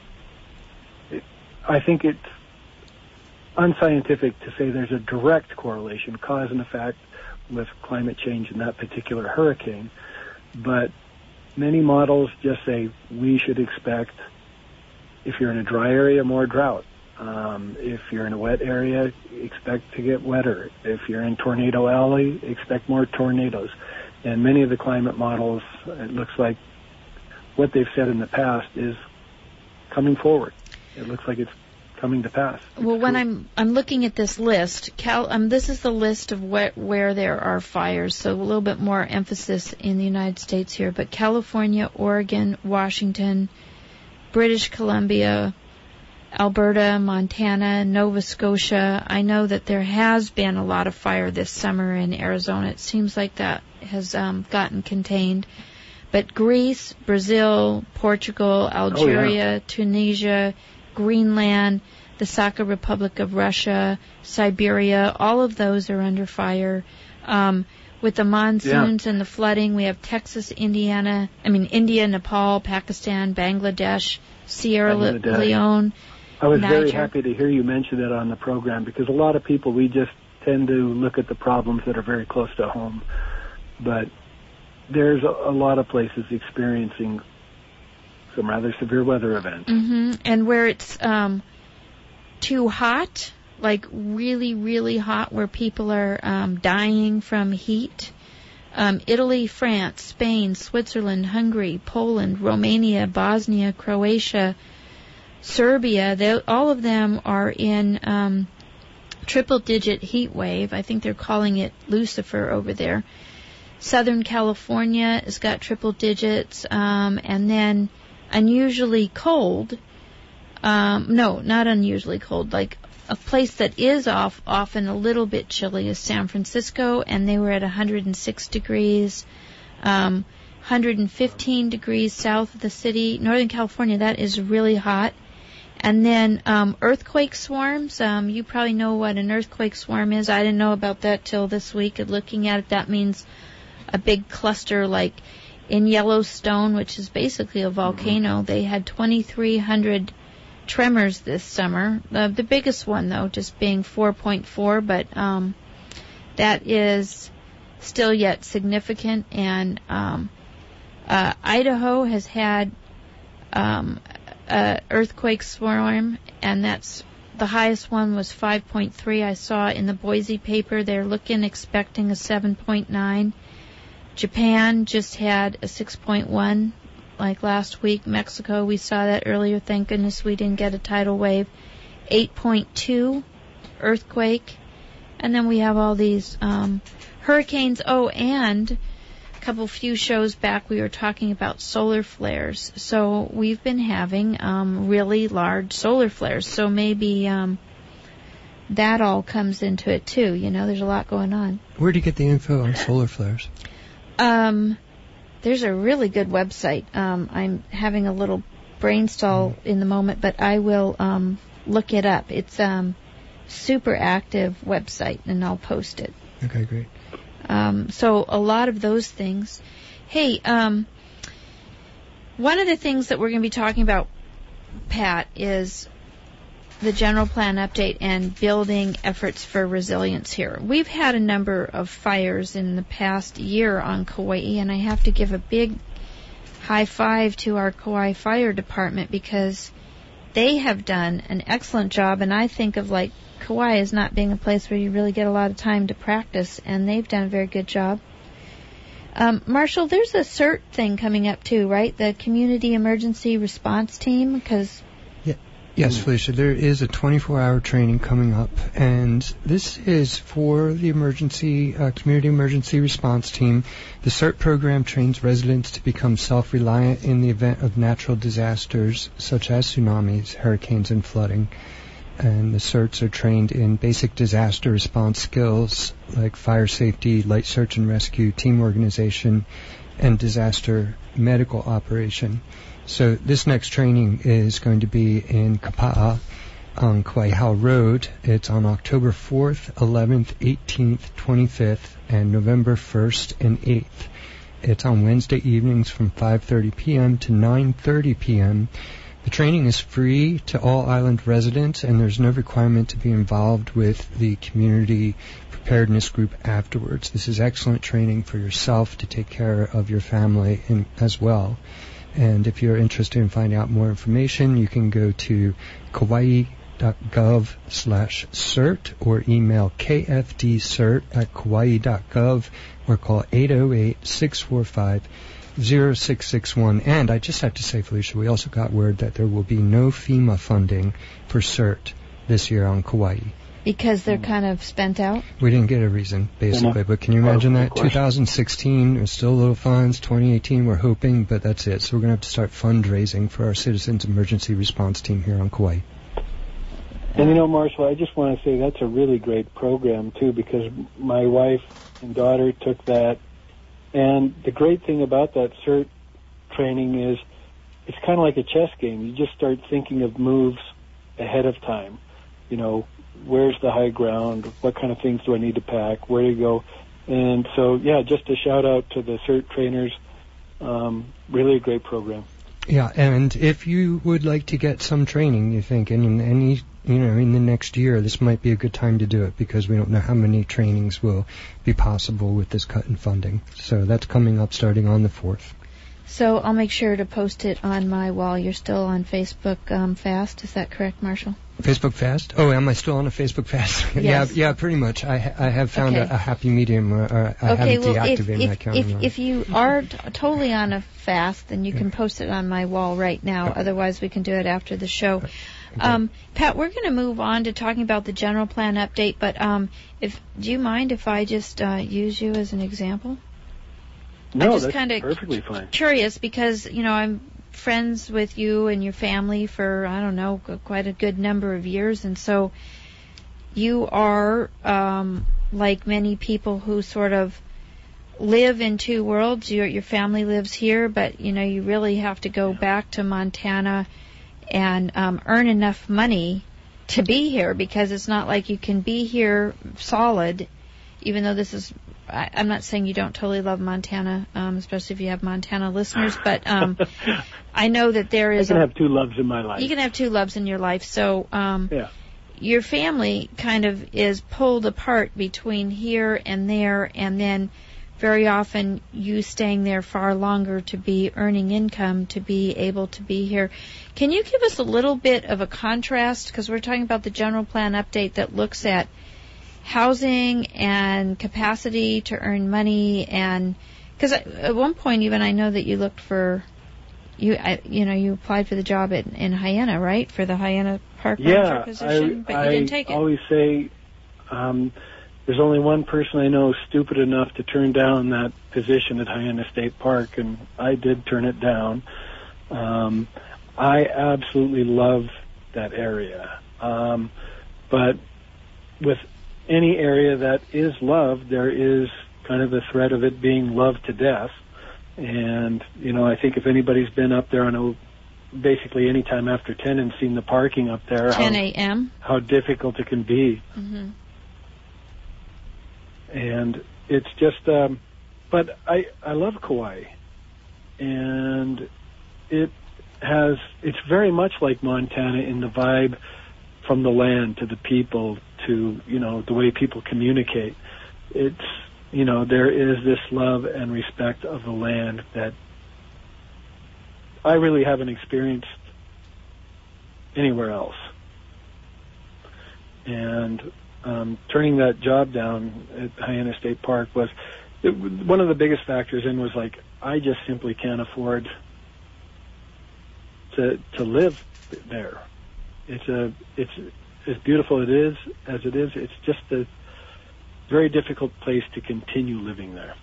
I think it's unscientific to say there's a direct correlation, cause and effect, with climate change in that particular hurricane. But many models just say we should expect, if you're in a dry area, more drought. Um, if you're in a wet area, expect to get wetter. If you're in Tornado Alley, expect more tornadoes. And many of the climate models, it looks like what they've said in the past is coming forward. It looks like it's coming to pass. It's well, when true. I'm I'm looking at this list, Cal, um, this is the list of where, where there are fires, so a little bit more emphasis in the United States here. But California, Oregon, Washington, British Columbia, Alberta, Montana, Nova Scotia. I know that there has been a lot of fire this summer in Arizona. It seems like that has um, gotten contained. But Greece, Brazil, Portugal, Algeria, oh, yeah. Tunisia, Greenland, the Sakha Republic of Russia, Siberia, all of those are under fire. Um, with the monsoons yeah. and the flooding, we have Texas, Indiana, I mean India, Nepal, Pakistan, Bangladesh, Sierra Bangladesh. Leone. I was Niger. very happy to hear you mention that on the program, because a lot of people, we just tend to look at the problems that are very close to home. But there's a, a lot of places experiencing some rather severe weather events. Mm-hmm. And where it's um, too hot, like really, really hot, where people are um, dying from heat. Um, Italy, France, Spain, Switzerland, Hungary, Poland, Romania, Bosnia, Croatia, Serbia, they, all of them are in um, triple-digit heat wave. I think they're calling it Lucifer over there. Southern California has got triple digits, um, and then unusually cold. Um, no, not unusually cold. Like a place that is off often a little bit chilly is San Francisco, and they were at one hundred six degrees. Um, one hundred fifteen degrees south of the city. Northern California, that is really hot. And then um, earthquake swarms. Um, you probably know what an earthquake swarm is. I didn't know about that till this week. And looking at it, that means a big cluster like in Yellowstone, which is basically a volcano. They had twenty-three hundred tremors this summer. Uh, the biggest one, though, just being four point four, but um, that is still yet significant. And um, uh, Idaho has had um, an earthquake swarm, and that's the highest one was five point three. I saw in the Boise paper they're looking, expecting a seven point nine. Japan just had a six point one. Like last week. Mexico, we saw that earlier. Thank goodness we didn't get a tidal wave. eight point two earthquake. And then we have all these um, hurricanes. Oh, and a couple few shows back we were talking about solar flares. So we've been having um, really large solar flares. So maybe um, that all comes into it too. You know, there's a lot going on. Where do you get the info on solar flares? Um... There's a really good website. Um, I'm having a little brain stall in the moment, but I will um, look it up. It's um super active website, and I'll post it. Okay, great. Um, so a lot of those things. Hey, um, one of the things that we're going to be talking about, Pat, is the general plan update and building efforts for resilience here. We've had a number of fires in the past year on Kauai, and I have to give a big high five to our Kauai Fire Department because they have done an excellent job, and I think of like Kauai as not being a place where you really get a lot of time to practice, and they've done a very good job. Um, Marshall, there's a CERT thing coming up too, right? The Community Emergency Response Team, because Yes, Felicia, there is a twenty-four hour training coming up, and this is for the emergency uh, community emergency response team. The CERT program trains residents to become self-reliant in the event of natural disasters such as tsunamis, hurricanes, and flooding. And the CERTs are trained in basic disaster response skills like fire safety, light search and rescue, team organization, and disaster medical operation. So this next training is going to be in Kapa'a on Kauai Hau Road. It's on October fourth, eleventh, eighteenth, twenty-fifth, and November first and eighth. It's on Wednesday evenings from five thirty p.m. to nine thirty p.m. The training is free to all island residents, and there's no requirement to be involved with the community preparedness group afterwards. This is excellent training for yourself to take care of your family in, as well. And if you're interested in finding out more information, you can go to kauai.gov slash cert or email kfdcert at kauai.gov or call eight oh eight, six four five, oh six six one. And I just have to say, Felicia, we also got word that there will be no FEMA funding for CERT this year on Kauai. Because they're kind of spent out? We didn't get a reason, basically. But can you imagine that? two thousand sixteen, there's still little funds. twenty eighteen, we're hoping, but that's it. So we're going to have to start fundraising for our Citizens Emergency Response Team here on Kauai. And you know, Marshall, I just want to say that's a really great program, too, because my wife and daughter took that. And the great thing about that CERT training is it's kind of like a chess game. You just start thinking of moves ahead of time. You know, where's the high ground? What kind of things do I need to pack? Where to go? And so, yeah, just a shout out to the CERT trainers. Um, really a great program. Yeah, and if you would like to get some training, you think, in any, you know, in the next year, this might be a good time to do it because we don't know how many trainings will be possible with this cut in funding. So that's coming up starting on the fourth. So I'll make sure to post it on my wall. You're still on Facebook um, Fast, is that correct, Marshall? Facebook Fast? Oh, am I still on a Facebook Fast? Yes. yeah, yeah, pretty much. I ha- I have found okay. a, a happy medium. Or, or I okay, haven't well, deactivated if, my if, account. if, if you are t- totally on a fast, then you yeah. can post it on my wall right now. Okay. Otherwise, we can do it after the show. Okay. Um, Pat, we're going to move on to talking about the general plan update, but um, if do you mind if I just uh, use you as an example? No, I'm just that's kinda perfectly fine. Curious because, you know, I'm friends with you and your family for, I don't know, quite a good number of years. And so you are, um, like many people who sort of live in two worlds. Your, your family lives here, but, you know, you really have to go back to Montana and um, earn enough money to be here, because it's not like you can be here solid, even though this is, I, I'm not saying you don't totally love Montana, um, especially if you have Montana listeners, but um, I know that there is... I can a, have two loves in my life. You can have two loves in your life, so um, yeah. your family kind of is pulled apart between here and there, and then very often you staying there far longer to be earning income, to be able to be here. Can you give us a little bit of a contrast? Because we're talking about the general plan update that looks at housing and capacity to earn money, and because at one point even I know that you looked for, you I, you know, you applied for the job in, in Hyena, right, for the Hyena Park yeah, Ranger position, I, but you I didn't take it. I always say um, there's only one person I know stupid enough to turn down that position at Hyena State Park, and I did turn it down. Um, I absolutely love that area. Um, but with any area that is loved, there is kind of a threat of it being loved to death. And, you know, I think if anybody's been up there on a, basically any time after ten and seen the parking up there, ten a.m. How, how difficult it can be. Mm-hmm. And it's just, um, but I, I love Kauai. And it has, it's very much like Montana in the vibe from the land to the people to, you know, the way people communicate. It's, you know, there is this love and respect of the land that I really haven't experienced anywhere else. And um, turning that job down at Hyena State Park was, it, one of the biggest factors in was like, I just simply can't afford to to live there. It's a it's as beautiful it is as it is. It's just a very difficult place to continue living there.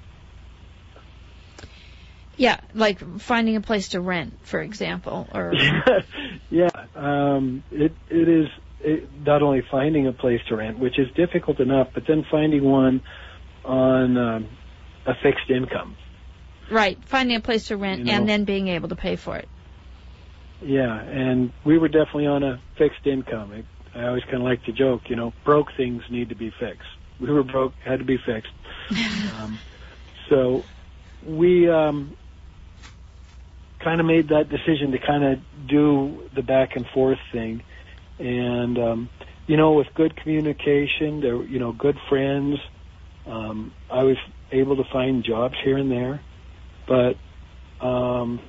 Yeah, like finding a place to rent, for example, or yeah, um, it it is it, not only finding a place to rent, which is difficult enough, but then finding one on um, a fixed income. Right, finding a place to rent, you know, and then being able to pay for it. Yeah, and we were definitely on a fixed income. I, I always kind of like to joke, you know, broke things need to be fixed. We were broke, had to be fixed. um, so we um, kind of made that decision to kind of do the back and forth thing. And, um, you know, with good communication, there, you know, good friends, um, I was able to find jobs here and there. But um,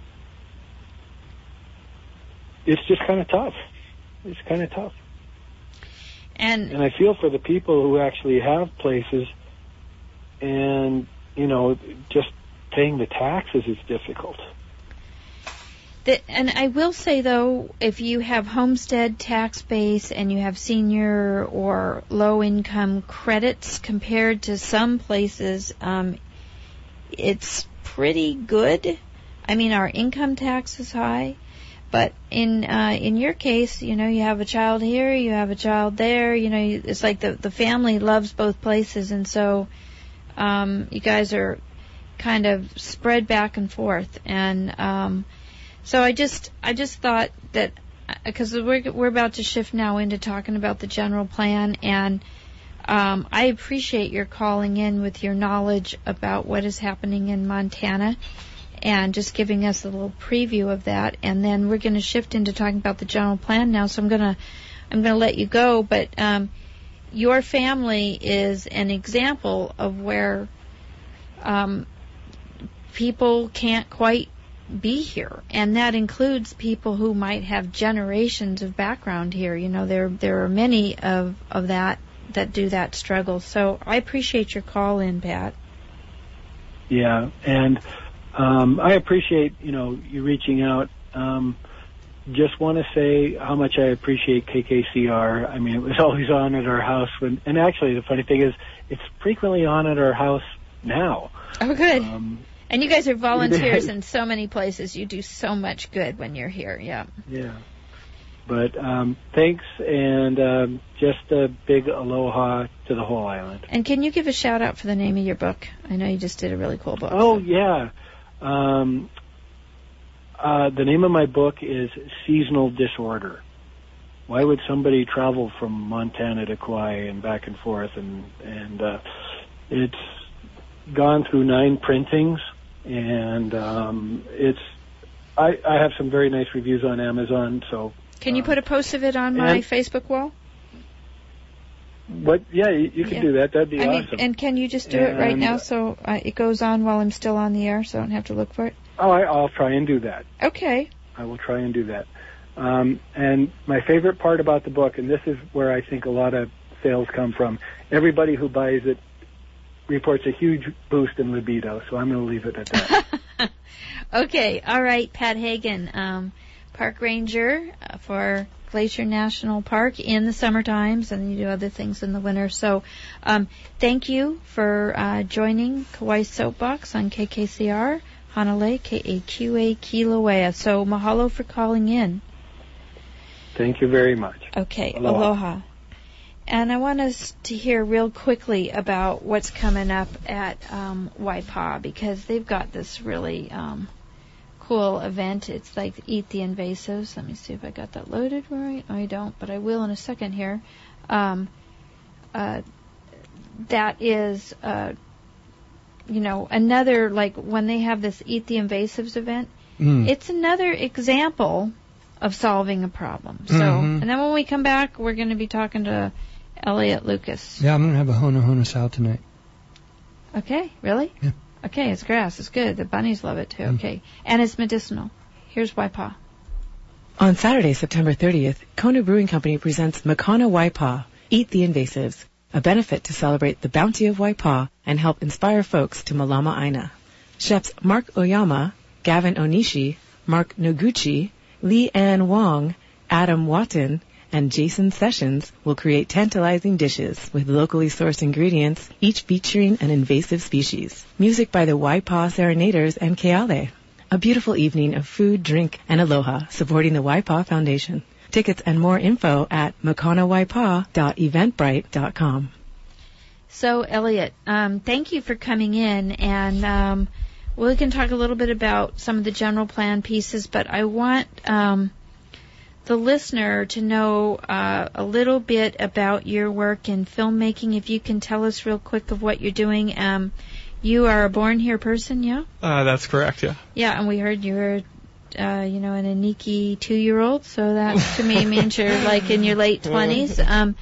it's just kind of tough. It's kind of tough. And and I feel for the people who actually have places, and, you know, just paying the taxes is difficult. The, and I will say, though, if you have homestead tax base and you have senior or low-income credits compared to some places, um, it's pretty good. I mean, our income tax is high. But in uh, in your case, you know, you have a child here, you have a child there. You know, it's like the the family loves both places, and so um, you guys are kind of spread back and forth. And um, so I just I just thought that because we're we're about to shift now into talking about the general plan, and um, I appreciate your calling in with your knowledge about what is happening in Montana, and just giving us a little preview of that. And then we're going to shift into talking about the general plan now. So I'm going to I'm going to let you go. But um, your family is an example of where um, people can't quite be here, and that includes people who might have generations of background here. You know, there there are many of of that that do that struggle. So I appreciate your call in, Pat. Yeah, and Um, I appreciate, you know, you reaching out. Um, just want to say how much I appreciate K K C R. I mean, it was always on at our house when, and actually the funny thing is, it's frequently on at our house now. Oh, good. Um, And you guys are volunteers in so many places. You do so much good when you're here. Yeah. Yeah. But um, thanks, and um, just a big aloha to the whole island. And can you give a shout out for the name of your book? I know you just did a really cool book. Oh, yeah. Um, uh, the name of my book is Seasonal Disorder. Why would somebody travel from Montana to Kauai and back and forth? And, and uh, it's gone through nine printings, and um, it's I, I have some very nice reviews on Amazon, so... Can you put a post of it on my and, Facebook wall? What? Yeah, you, you can yeah. do that. That'd be I awesome. Mean, and can you just do and, it right now so uh, it goes on while I'm still on the air, so I don't have to look for it? Oh, I, I'll try and do that. Okay. I will try and do that. Um, and my favorite part about the book, and this is where I think a lot of sales come from, everybody who buys it reports a huge boost in libido, so I'm going to leave it at that. Okay. All right, Pat Hagen. Um, Park ranger for Glacier National Park in the summer times, and you do other things in the winter. So um, thank you for uh, joining Kauai Soapbox on K K C R, Hanalei, K A Q A, Kilauea. So mahalo for calling in. Thank you very much. Okay, aloha. aloha. And I want us to hear real quickly about what's coming up at um, Waipaw, because they've got this really... Um, cool event. It's like Eat the Invasives. Let me see if I got that loaded right. I don't, but I will in a second here. Um, uh, that is, uh, you know, another, like when they have this Eat the Invasives event, mm. it's another example of solving a problem. So, mm-hmm. and then when we come back, we're going to be talking to Elliot Lucas. Yeah, I'm going to have a Hona Hona Sal tonight. Okay, really? Yeah. Okay, it's grass. It's good. The bunnies love it, too. Mm. Okay. And it's medicinal. Here's Waipaw. On Saturday, September thirtieth, Kona Brewing Company presents Makana Waipaw, Eat the Invasives, a benefit to celebrate the bounty of Waipaw and help inspire folks to Malama Aina. Chefs Mark Oyama, Gavin Onishi, Mark Noguchi, Lee Ann Wong, Adam Watton, and Jason Sessions will create tantalizing dishes with locally sourced ingredients, each featuring an invasive species. Music by the Waipaw Serenaders and Keale. A beautiful evening of food, drink, and aloha supporting the Waipaw Foundation. Tickets and more info at makana waipaw dot eventbrite dot com. So, Elliot, um, thank you for coming in, and um, we can talk a little bit about some of the general plan pieces, but I want... Um, the listener to know uh, a little bit about your work in filmmaking. If you can tell us real quick of what you're doing. Um, you are a born here person, yeah? Uh, that's correct, yeah. Yeah, and we heard you were, uh, you know, an Aniki two-year-old, so that to me means you're like in your late twenties. Um,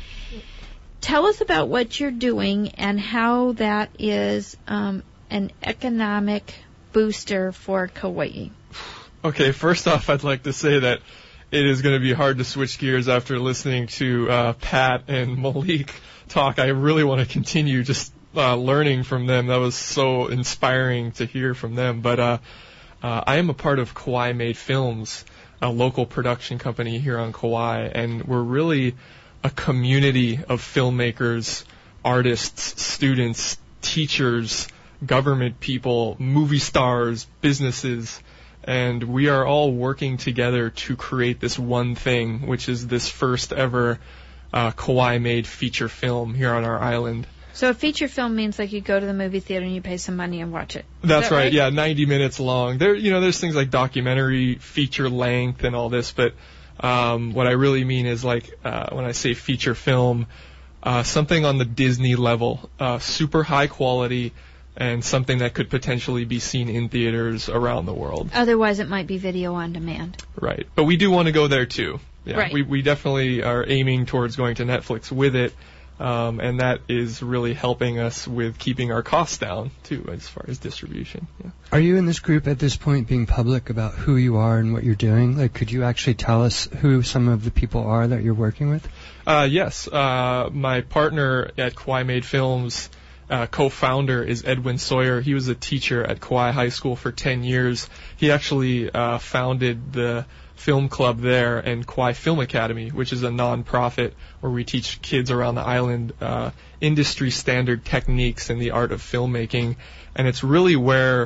tell us about what you're doing and how that is um, an economic booster for Kauai. Okay, first off, I'd like to say that it is going to be hard to switch gears after listening to uh, Pat and Malik talk. I really want to continue just uh, learning from them. That was so inspiring to hear from them. But uh, uh, I am a part of Kauai Made Films, a local production company here on Kauai, and we're really a community of filmmakers, artists, students, teachers, government people, movie stars, businesses. And we are all working together to create this one thing, which is this first ever uh, Kauai-made feature film here on our island. So a feature film means like you go to the movie theater and you pay some money and watch it. Is That's that right? right. Yeah, ninety minutes long. There, you know, there's things like documentary, feature length, and all this. But um, what I really mean is like uh, when I say feature film, uh, something on the Disney level, uh, super high quality. And something that could potentially be seen in theaters around the world. Otherwise, it might be video on demand. Right. But we do want to go there, too. Yeah, right. We, we definitely are aiming towards going to Netflix with it. Um, and that is really helping us with keeping our costs down, too, as far as distribution. Yeah. Are you in this group at this point being public about who you are and what you're doing? Like, could you actually tell us who some of the people are that you're working with? Uh, yes. Uh, my partner at Kauai Made Films... Uh, co-founder is Edwin Sawyer. He was a teacher at Kauai High School for ten years. He actually uh, founded the film club there and Kauai Film Academy, which is a non-profit where we teach kids around the island uh, industry standard techniques in the art of filmmaking. And it's really where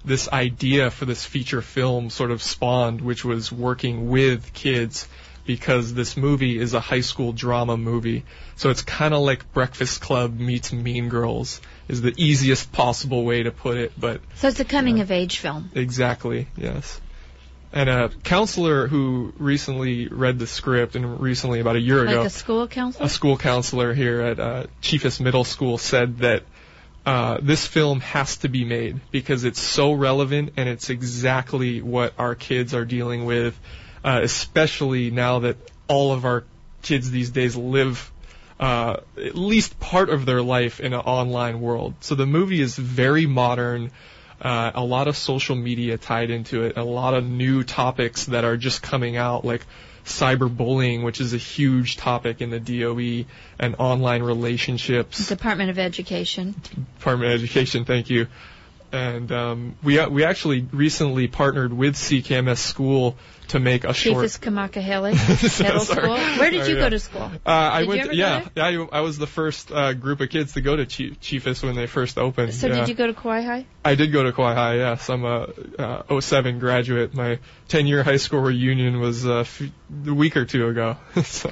this idea for this feature film sort of spawned, which was working with kids, because this movie is a high school drama movie. So it's kind of like Breakfast Club meets Mean Girls, is the easiest possible way to put it. But so it's a coming-of-age film. Exactly, yes. And a counselor who recently read the script, and recently, about a year ago... Like a school counselor? A school counselor here at uh, Chiefus Middle School said that uh, this film has to be made because it's so relevant and it's exactly what our kids are dealing with, uh, especially now that all of our kids these days live uh, at least part of their life in an online world. So the movie is very modern. Uh, a lot of social media tied into it, a lot of new topics that are just coming out, like cyberbullying, which is a huge topic in the D O E, and online relationships. Department of Education. Department of Education, thank you. And um, we we actually recently partnered with C K M S School to make a short. Chiefus Kamakahele Middle School. Where did Sorry, you yeah. go to school? Uh, I did went. You ever yeah, go there? yeah. I, I was the first uh, group of kids to go to Chief, Chiefus when they first opened. So yeah. did you go to Kauai High? I did go to Kauai High. Yes, I'm a uh, oh seven graduate. My ten-year high school reunion was uh, f- a week or two ago. so.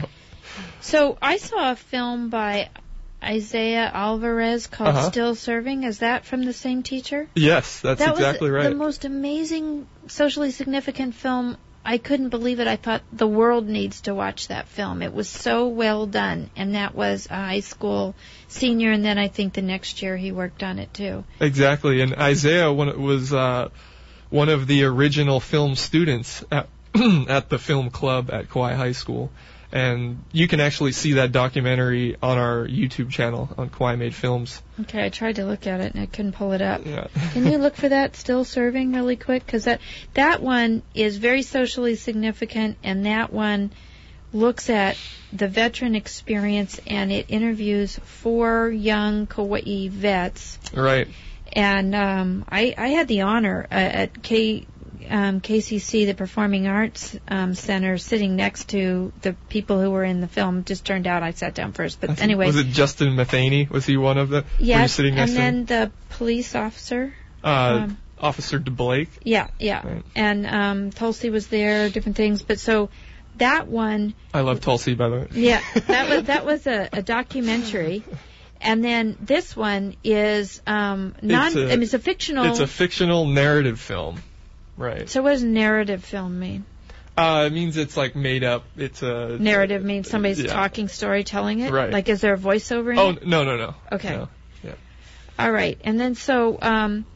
So I saw a film by Isaiah Alvarez called Uh-huh. Still Serving. Is that from the same teacher? Yes, that's that exactly was right. The most amazing, socially significant film. I couldn't believe it. I thought the world needs to watch that film. It was so well done. And that was a high school senior, and then I think the next year he worked on it too. Exactly. And Isaiah one, was uh, one of the original film students at, at the film club at Kauai High School. And you can actually see that documentary on our YouTube channel on Kauai Made Films. Okay, I tried to look at it and I couldn't pull it up. Yeah. Can you look for that Still Serving really quick? Because that, that one is very socially significant, and that one looks at the veteran experience, and it interviews four young Kauai vets. Right. And um, I, I had the honor uh, at K, um, K C C, the Performing Arts um, Center, sitting next to the people who were in the film. Just turned out I sat down first. But anyway. Was it Justin Matheny? Was he one of the? Yes, were you sitting next and to him? then the police officer. Uh, um, Officer DeBlake. Yeah, yeah. Right. And um, Tulsi was there, different things. But so that one. I love Tulsi, by the way. Yeah, that was that was a, a documentary. And then this one is um, non. It's a, I mean, it's a fictional. It's a fictional narrative film, right? So what does narrative film mean? Uh, it means it's like made up. It's a Narrative means somebody's yeah. talking, storytelling it. Right. Like, is there a voiceover in Oh it? no no no. Okay. No. Yeah. All right. And then so, um,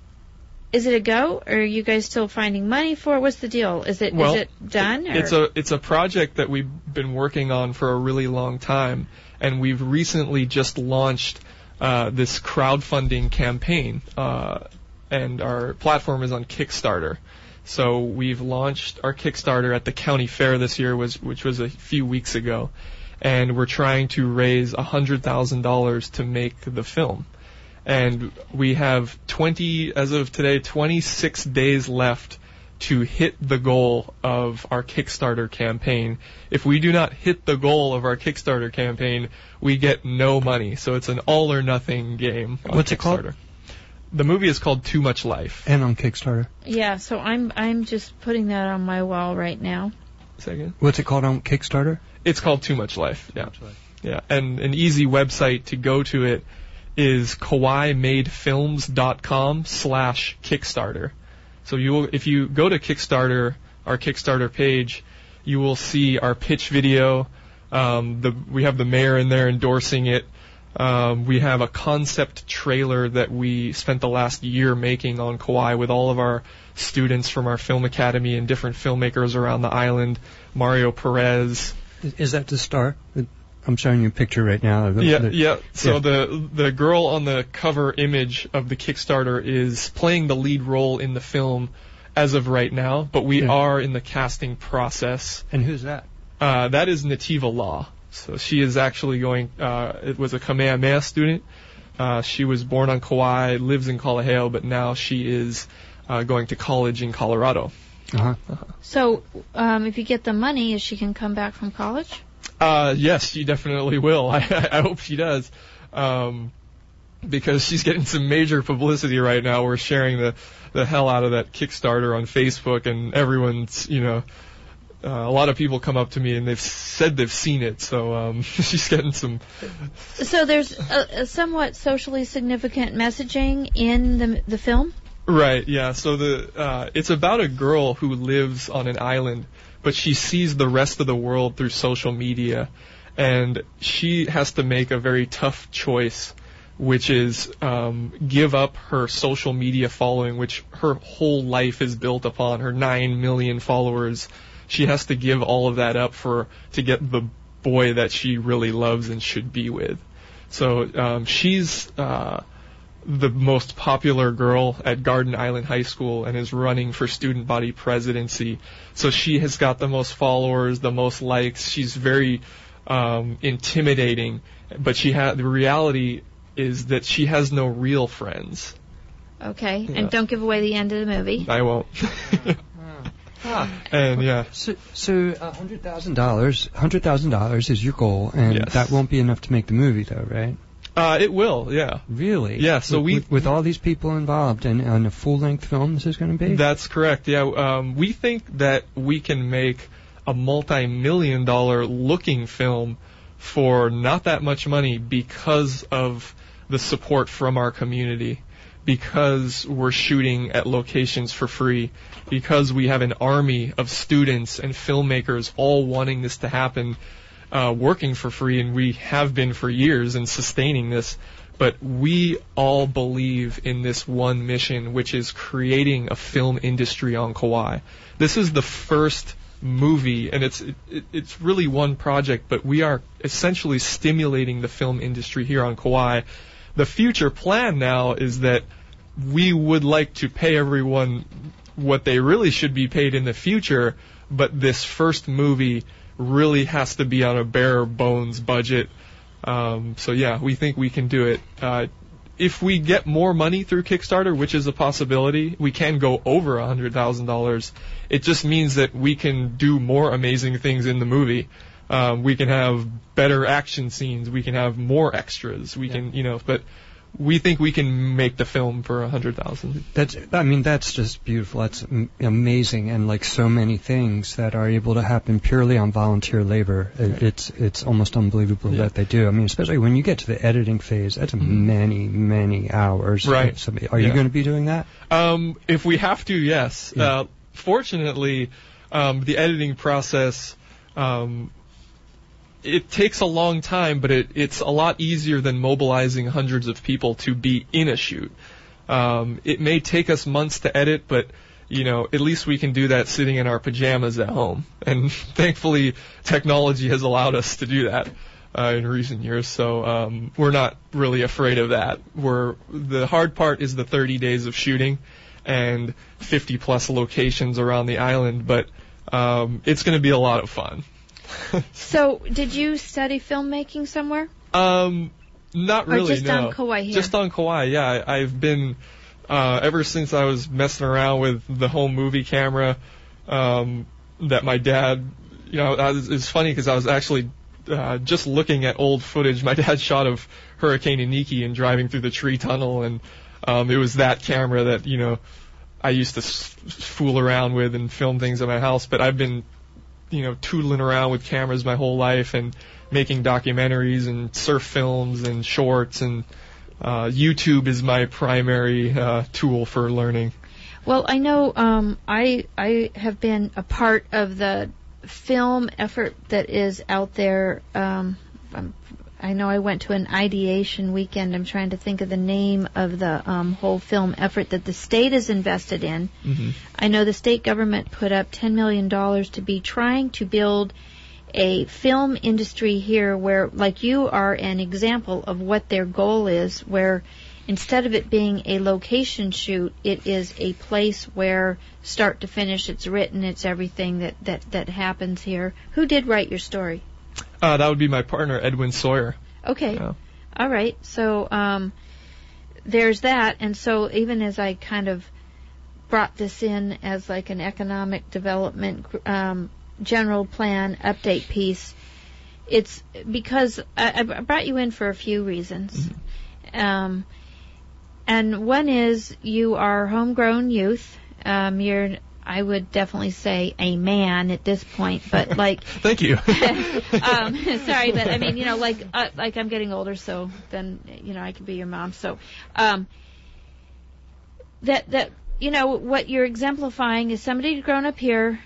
is it a go, or are you guys still finding money for it? What's the deal? Is it Well, is it done? Or? It's a it's a project that we've been working on for a really long time, and we've recently just launched uh, this crowdfunding campaign, uh, and our platform is on Kickstarter. So we've launched our Kickstarter at the county fair this year, was which was a few weeks ago, and we're trying to raise a hundred thousand dollars to make the film. And we have twenty, as of today, twenty-six days left to hit the goal of our Kickstarter campaign. If we do not hit the goal of our Kickstarter campaign, we get no money. So it's an all or nothing game on What's Kickstarter. it called? The movie is called Too Much Life. And on Kickstarter. Yeah. So I'm I'm just putting that on my wall right now. Second. What's it called on Kickstarter? It's called Too Much Life. Yeah. Yeah. And an easy website to go to it is kawaimadefilms.com slash Kickstarter. So you will, if you go to Kickstarter, our Kickstarter page, you will see our pitch video. Um, the, we have the mayor in there endorsing it. Um, we have a concept trailer that we spent the last year making on Kauai with all of our students from our film academy and different filmmakers around the island. Mario Perez. Is that the star? I'm showing you a picture right now. The, Yeah, the, yeah. So yeah. the the girl on the cover image of the Kickstarter is playing the lead role in the film as of right now, but we Yeah. are in the casting process. And who's that? Uh, that is Nativa Law. So she is actually going, uh, it was a Kamehameha student. Uh, she was born on Kauai, lives in Kalaheo, but now she is uh, going to college in Colorado. Uh-huh. Uh-huh. So um, if you get the money, is she can come back from college? Uh, yes, she definitely will. I, I hope she does. Um, because she's getting some major publicity right now. We're sharing the, the hell out of that Kickstarter on Facebook, and everyone's, you know, uh, a lot of people come up to me and they've said they've seen it, so um, she's getting some... So there's a, a somewhat socially significant messaging in the the film? Right, yeah. So the uh, it's about a girl who lives on an island, but she sees the rest of the world through social media, and she has to make a very tough choice, which is um, give up her social media following, which her whole life is built upon, her nine million followers. She has to give all of that up for to get the boy that she really loves and should be with. So um, she's uh, the most popular girl at Garden Island High School and is running for student body presidency. So she has got the most followers, the most likes. She's very um, intimidating, but she ha- the reality is that she has no real friends. Okay, Yeah. and don't give away the end of the movie. I won't. Ah. And yeah. So, so uh, hundred thousand dollars, hundred thousand dollars is your goal, and Yes. that won't be enough to make the movie, though, right? Uh, it will, yeah. Really? Yeah, so with, we... With, with all these people involved, and, and a full-length film this is going to be? That's correct, yeah. Um, we think that we can make a multi-million dollar looking film for not that much money because of the support from our community, because we're shooting at locations for free, because we have an army of students and filmmakers all wanting this to happen, uh, working for free, and we have been for years and sustaining this. But we all believe in this one mission, which is creating a film industry on Kauai. This is the first movie, and it's it, it's really one project, but we are essentially stimulating the film industry here on Kauai. The future plan now is that we would like to pay everyone what they really should be paid in the future, but this first movie really has to be on a bare bones budget. Um, so yeah, we think we can do it. Uh, if we get more money through Kickstarter, which is a possibility, we can go over one hundred thousand dollars. It just means that we can do more amazing things in the movie. Um, we can have better action scenes. We can have more extras. We yeah. can, you know, but we think we can make the film for a hundred thousand. That's, I mean, that's just beautiful. That's m- amazing, and like so many things that are able to happen purely on volunteer labor, it, it's it's almost unbelievable yeah. that they do. I mean, especially when you get to the editing phase, that's mm-hmm. many many hours. Right. So, are yeah. you going to be doing that? Um, if we have to, yes. Yeah. Uh, fortunately, um, the editing process. Um, It takes a long time, but it, it's a lot easier than mobilizing hundreds of people to be in a shoot. Um, it may take us months to edit, but, you know, at least we can do that sitting in our pajamas at home. And thankfully, technology has allowed us to do that uh, in recent years, so um, we're not really afraid of that. We're, the hard part is the thirty days of shooting and fifty plus locations around the island, but um, it's going to be a lot of fun. So, did you study filmmaking somewhere? Um, not really, or just no. on Kauai here? Just on Kauai, yeah. I, I've been, uh, ever since I was messing around with the home movie camera, um, that my dad, you know, I was, it's funny because I was actually, uh, just looking at old footage my dad shot of Hurricane Iniki and driving through the tree tunnel, and, um, it was that camera that, you know, I used to s- fool around with and film things at my house, but I've been, you know, tootling around with cameras my whole life and making documentaries and surf films and shorts, and uh, YouTube is my primary uh, tool for learning. Well, I know um, I I have been a part of the film effort that is out there. Um, I'm, I know I went to an ideation weekend. I'm trying to think of the name of the um, whole film effort that the state is invested in. Mm-hmm. I know the state government put up ten million dollars to be trying to build a film industry here where, like, you are an example of what their goal is, where instead of it being a location shoot, it is a place where start to finish it's written, it's everything that, that, that happens here. Who did write your story? Uh, that would be my partner, Edwin Sawyer. Okay. Yeah. All right. So um, there's that. And so even as I kind of brought this in as like an economic development um, general plan update piece, it's because I, I brought you in for a few reasons. Mm-hmm. Um, and one is you are homegrown youth. Um, you're, I would definitely say a man at this point, but like. Thank you. um, sorry, but I mean, you know, like, uh, like I'm getting older, so then, you know, I can be your mom. So, um, that, that, you know, what you're exemplifying is somebody who's grown up here,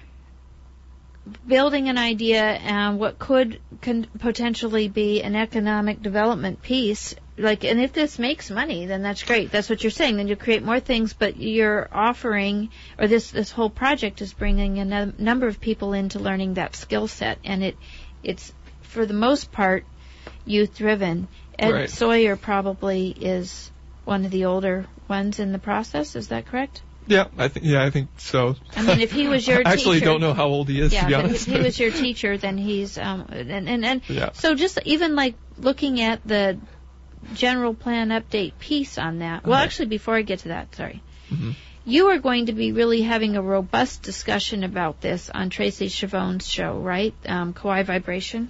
building an idea and what could con- potentially be an economic development piece. Like, and if this makes money, then that's great. That's what you're saying. Then you create more things, but you're offering, or this this whole project is bringing a no- number of people into learning that skill set, and it it's for the most part youth driven. Ed Right. Sawyer probably is one of the older ones in the process. Is that correct? Yeah, I think yeah, I think so. I mean, if he was your I actually teacher, don't know how old he is, yeah, to be but honest. if he was your teacher, then he's um and and, and Yeah. so just even like looking at the general plan update piece on that. Well, Okay. actually, before I get to that, sorry. Mm-hmm. You are going to be really having a robust discussion about this on Tracy Chavone's show, right? Um, Kauai Vibration.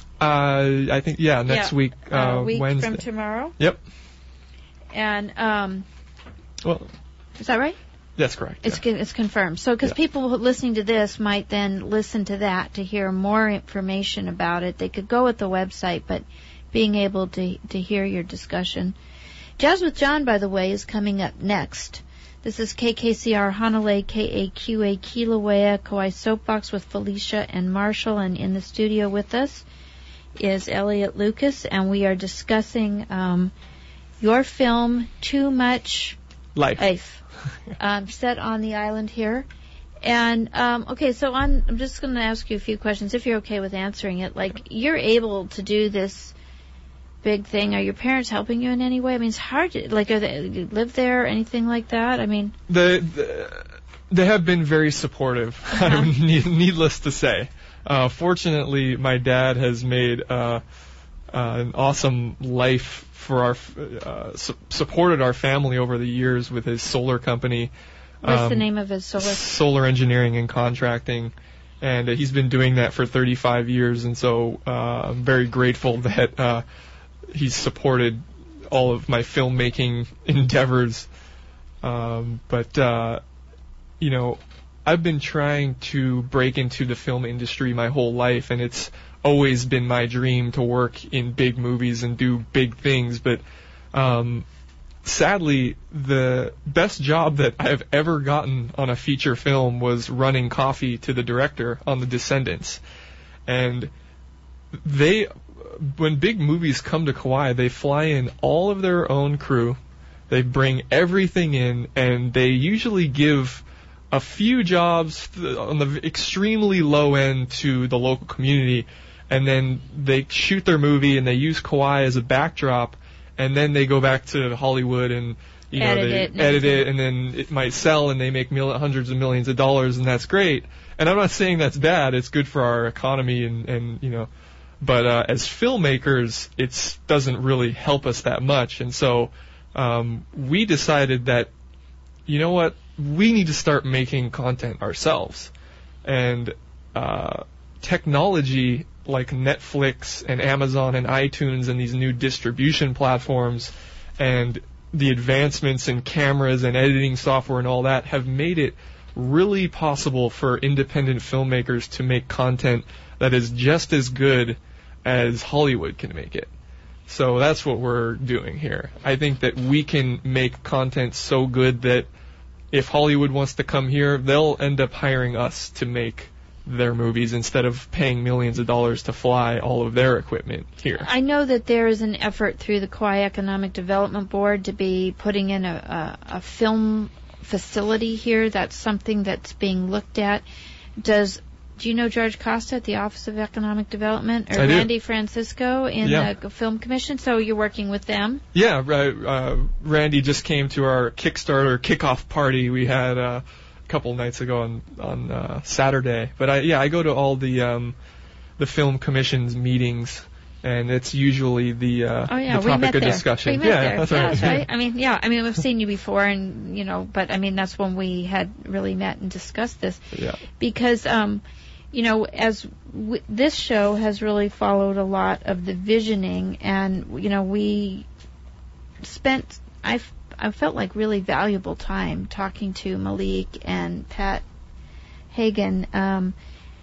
Uh, I think yeah, next Yeah, week, uh, a week Wednesday. from tomorrow. Yep. And um, Well, is that right? that's correct. It's con- it's confirmed. So, because Yeah. people who- listening to this might then listen to that to hear more information about it. They could go at the website, but being able to to hear your discussion. Jazz with John, by the way, is coming up next. This is K K C R Honolulu, K A Q A Kilauea, Kauai Soapbox with Felicia and Marshall, and in the studio with us is Elliot Lucas, and we are discussing um, your film, Too Much Life. Life, um, set on the island here. And, um, okay, so on, I'm just going to ask you a few questions, if you're okay with answering it. Like, you're able to do this big thing. Are your parents helping you in any way? I mean, it's hard to, like, are they, you live there, anything like that? I mean... The, the they have been very supportive, Uh-huh. need- needless to say. Uh, fortunately, my dad has made uh, uh, an awesome life for our, uh, su- supported our family over the years with his solar company. What's um, the name of his solar... Solar Engineering and Contracting. And uh, he's been doing that for thirty-five years, and so uh, I'm very grateful that uh, he's supported all of my filmmaking endeavors. Um, but, uh, you know, I've been trying to break into the film industry my whole life, and it's always been my dream to work in big movies and do big things. But um, sadly, the best job that I've ever gotten on a feature film was running coffee to the director on The Descendants. And they, when big movies come to Kauai, they fly in all of their own crew. They bring everything in, and they usually give a few jobs on the extremely low end to the local community, and then they shoot their movie and they use Kauai as a backdrop, and then they go back to Hollywood and you know Edit they it and edit everything. it, and then it might sell and they make mil- hundreds of millions of dollars, and that's great. And I'm not saying that's bad. It's good for our economy, and and you know, but uh, as filmmakers, it doesn't really help us that much. And so um, we decided that, you know what, we need to start making content ourselves. And uh, technology like Netflix and Amazon and iTunes and these new distribution platforms and the advancements in cameras and editing software and all that have made it really possible for independent filmmakers to make content that is just as good as Hollywood can make it. So that's what we're doing here. I think that we can make content so good that if Hollywood wants to come here, they'll end up hiring us to make their movies instead of paying millions of dollars to fly all of their equipment here. I know that there is an effort through the Kauai Economic Development Board to be putting in a, a, a film facility here. That's something that's being looked at. Does do you know George Costa at the Office of Economic Development, or I do. Randy Francisco in Yeah. the Film Commission? So you're working with them? Yeah, uh, uh, Randy just came to our Kickstarter kickoff party we had uh, a couple nights ago on on uh, Saturday. But I yeah I go to all the um, the film commission's meetings, and it's usually the uh, Oh yeah, the we topic met of there. discussion. We met yeah, there. that's yeah, right. that's right. I mean, yeah, I mean, we've seen you before, and you know, but I mean, that's when we had really met and discussed this. Yeah. Because, um, you know, as w- this show has really followed a lot of the visioning, and you know, we spent, I've, I felt like really valuable time talking to Malik and Pat Hagen, um,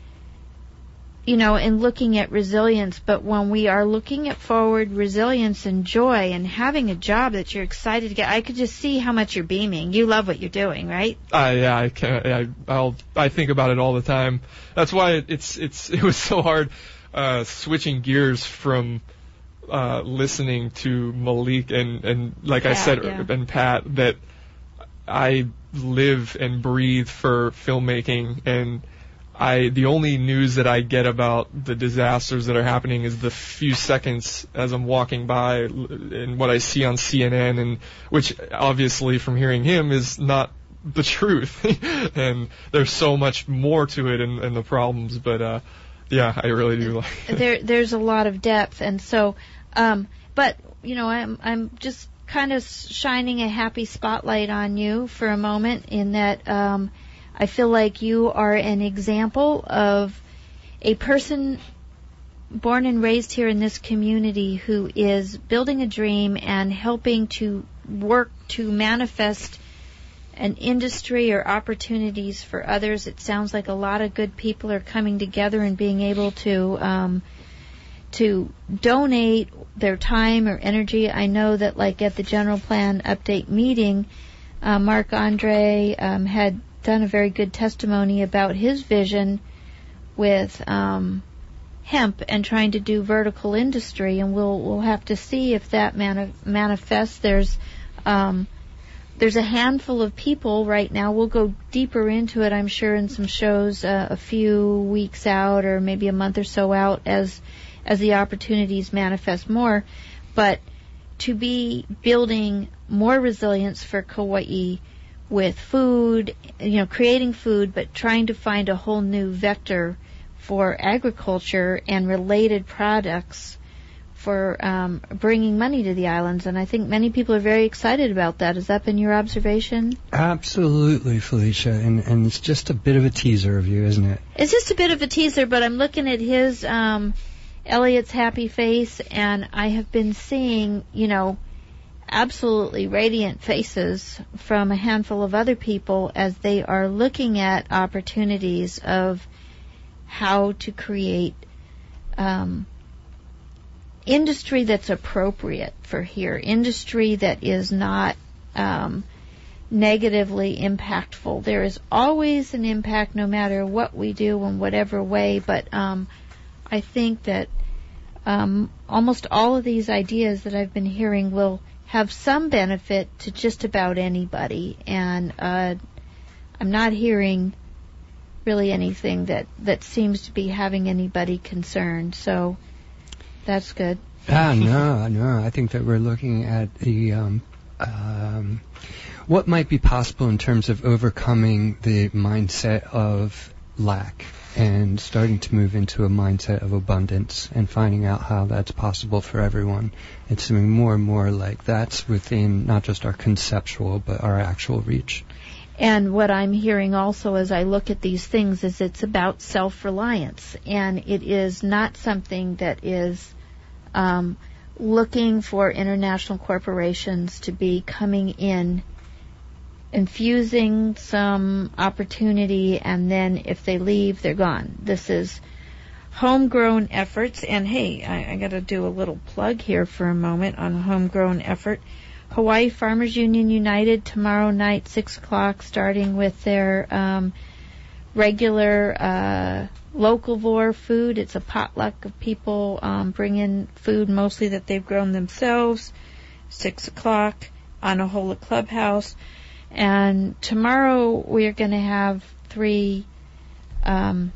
you know, and looking at resilience. But when we are looking at forward resilience and joy and having a job that you're excited to get, I could just see how much you're beaming. You love what you're doing, right? Uh, yeah, I can. I, I'll. I think about it all the time. That's why it, it's it's it was so hard uh, switching gears from uh, listening to Malik and and like Pat, I said yeah. and Pat, that I live and breathe for filmmaking, and I the only news that I get about the disasters that are happening is the few seconds as I'm walking by and what I see on C N N, and which obviously from hearing him is not the truth. And there's so much more to it and, and the problems, but uh yeah, I really do like it. There there's a lot of depth, and so um but you know, I'm I'm just kind of shining a happy spotlight on you for a moment, in that um I feel like you are an example of a person born and raised here in this community who is building a dream and helping to work to manifest an industry or opportunities for others. It sounds like a lot of good people are coming together and being able to um, to donate their time or energy. I know that, like at the general plan update meeting, uh, Mark Andre um, had done a very good testimony about his vision with um, hemp and trying to do vertical industry, and we'll we'll have to see if that mani- manifests. There's um, there's a handful of people right now. We'll go deeper into it, I'm sure, in some shows uh, a few weeks out, or maybe a month or so out, as as the opportunities manifest more. But to be building more resilience for Kauai with food, you know, creating food, but trying to find a whole new vector for agriculture and related products for um, bringing money to the islands. And I think many people are very excited about that. Has that been your observation? Absolutely, Felicia. And, and it's just a bit of a teaser of you, isn't it? It's just a bit of a teaser, but I'm looking at his, um, Elliot's happy face, and I have been seeing, you know, absolutely radiant faces from a handful of other people as they are looking at opportunities of how to create um, industry that's appropriate for here, industry that is not um, negatively impactful. There is always an impact no matter what we do in whatever way, but um, I think that um, almost all of these ideas that I've been hearing will have some benefit to just about anybody, and uh, I'm not hearing really anything that, that seems to be having anybody concerned, so that's good. Ah, no, no, I think that we're looking at the um, um, what might be possible in terms of overcoming the mindset of lack and starting to move into a mindset of abundance and finding out how that's possible for everyone. It's something more and more like that's within not just our conceptual but our actual reach. And what I'm hearing also as I look at these things is it's about self-reliance, and it is not something that is um, looking for international corporations to be coming in, infusing some opportunity, and then if they leave, they're gone. This is homegrown efforts, and hey, I, I got to do a little plug here for a moment on a homegrown effort. Hawaii Farmers Union United tomorrow night, six o'clock, starting with their um, regular uh, locavore food. It's a potluck of people um, bringing food mostly that they've grown themselves. Six o'clock on Ahola Clubhouse. And tomorrow we're going to have three um,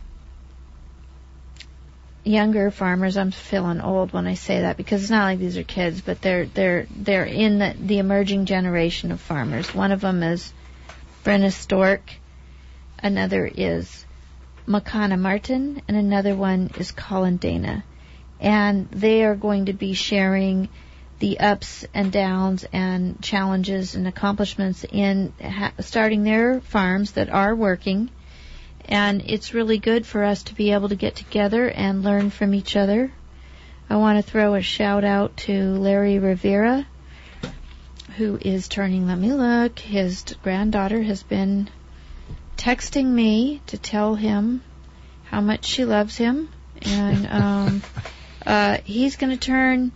younger farmers. I'm feeling old when I say that because it's not like these are kids, but they're they're they're in the, the emerging generation of farmers. One of them is Brenna Stork, another is Makana Martin, and another one is Colin Dana. And they are going to be sharing the ups and downs and challenges and accomplishments in ha- starting their farms that are working. And it's really good for us to be able to get together and learn from each other. I want to throw a shout out to Larry Rivera, who is turning, let me look, his granddaughter has been texting me to tell him how much she loves him. And um, uh, he's going to turn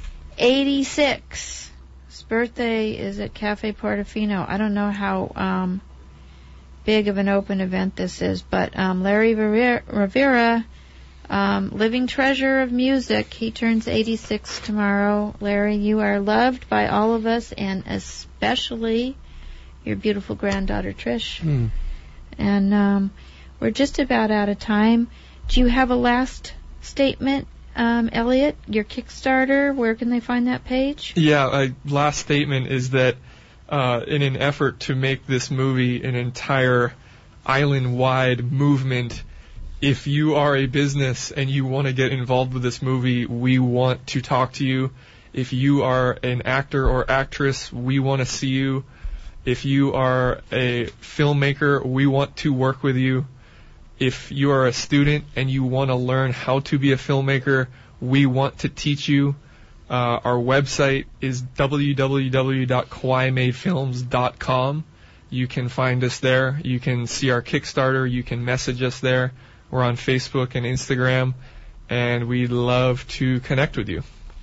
eighty-six. His birthday is at Cafe Portofino. I don't know how um, big of an open event this is, but um, Larry Rivera, um, living treasure of music, he turns eighty-six tomorrow. Larry, you are loved by all of us, and especially your beautiful granddaughter, Trish. Mm. And um, we're just about out of time. Do you have a last statement, um, Elliot? Your Kickstarter, where can they find that page? Yeah, uh, last statement is that uh, in an effort to make this movie an entire island-wide movement, if you are a business and you want to get involved with this movie, we want to talk to you. If you are an actor or actress, we want to see you. If you are a filmmaker, we want to work with you. If you are a student and you want to learn how to be a filmmaker, we want to teach you. Uh, our website is w w w dot kauai made films dot com. You can find us there. You can see our Kickstarter. You can message us there. We're on Facebook and Instagram, and we'd love to connect with you.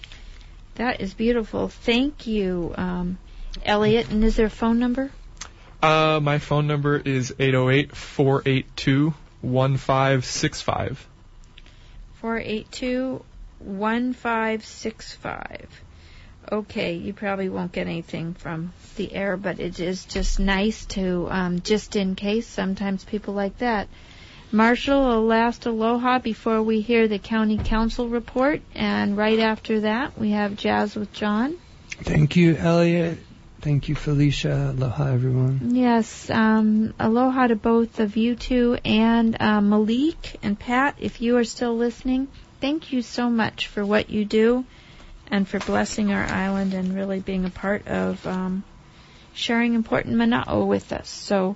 That is beautiful. Thank you, um, Elliot. And is there a phone number? Uh, my phone number is eight oh eight, four eight two, one five six five. four eight two, one five six five. Okay, you probably won't get anything from the air, but it is just nice to, um, just in case, sometimes people like that. Marshall, a last aloha before we hear the county council report, and right after that we have Jazz with John. Thank you, Elliot. Thank you, Felicia. Aloha, everyone. Yes, um, aloha to both of you two, and uh, Malik and Pat, if you are still listening, thank you so much for what you do and for blessing our island and really being a part of um, sharing important mana'o with us. So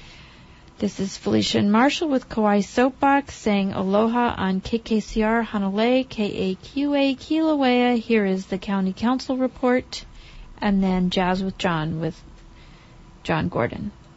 this is Felicia and Marshall with Kauai Soapbox saying aloha on K K C R Hanalei, K A Q A Kilauea. Here is the County Council report, and then Jazz with John with John Gordon.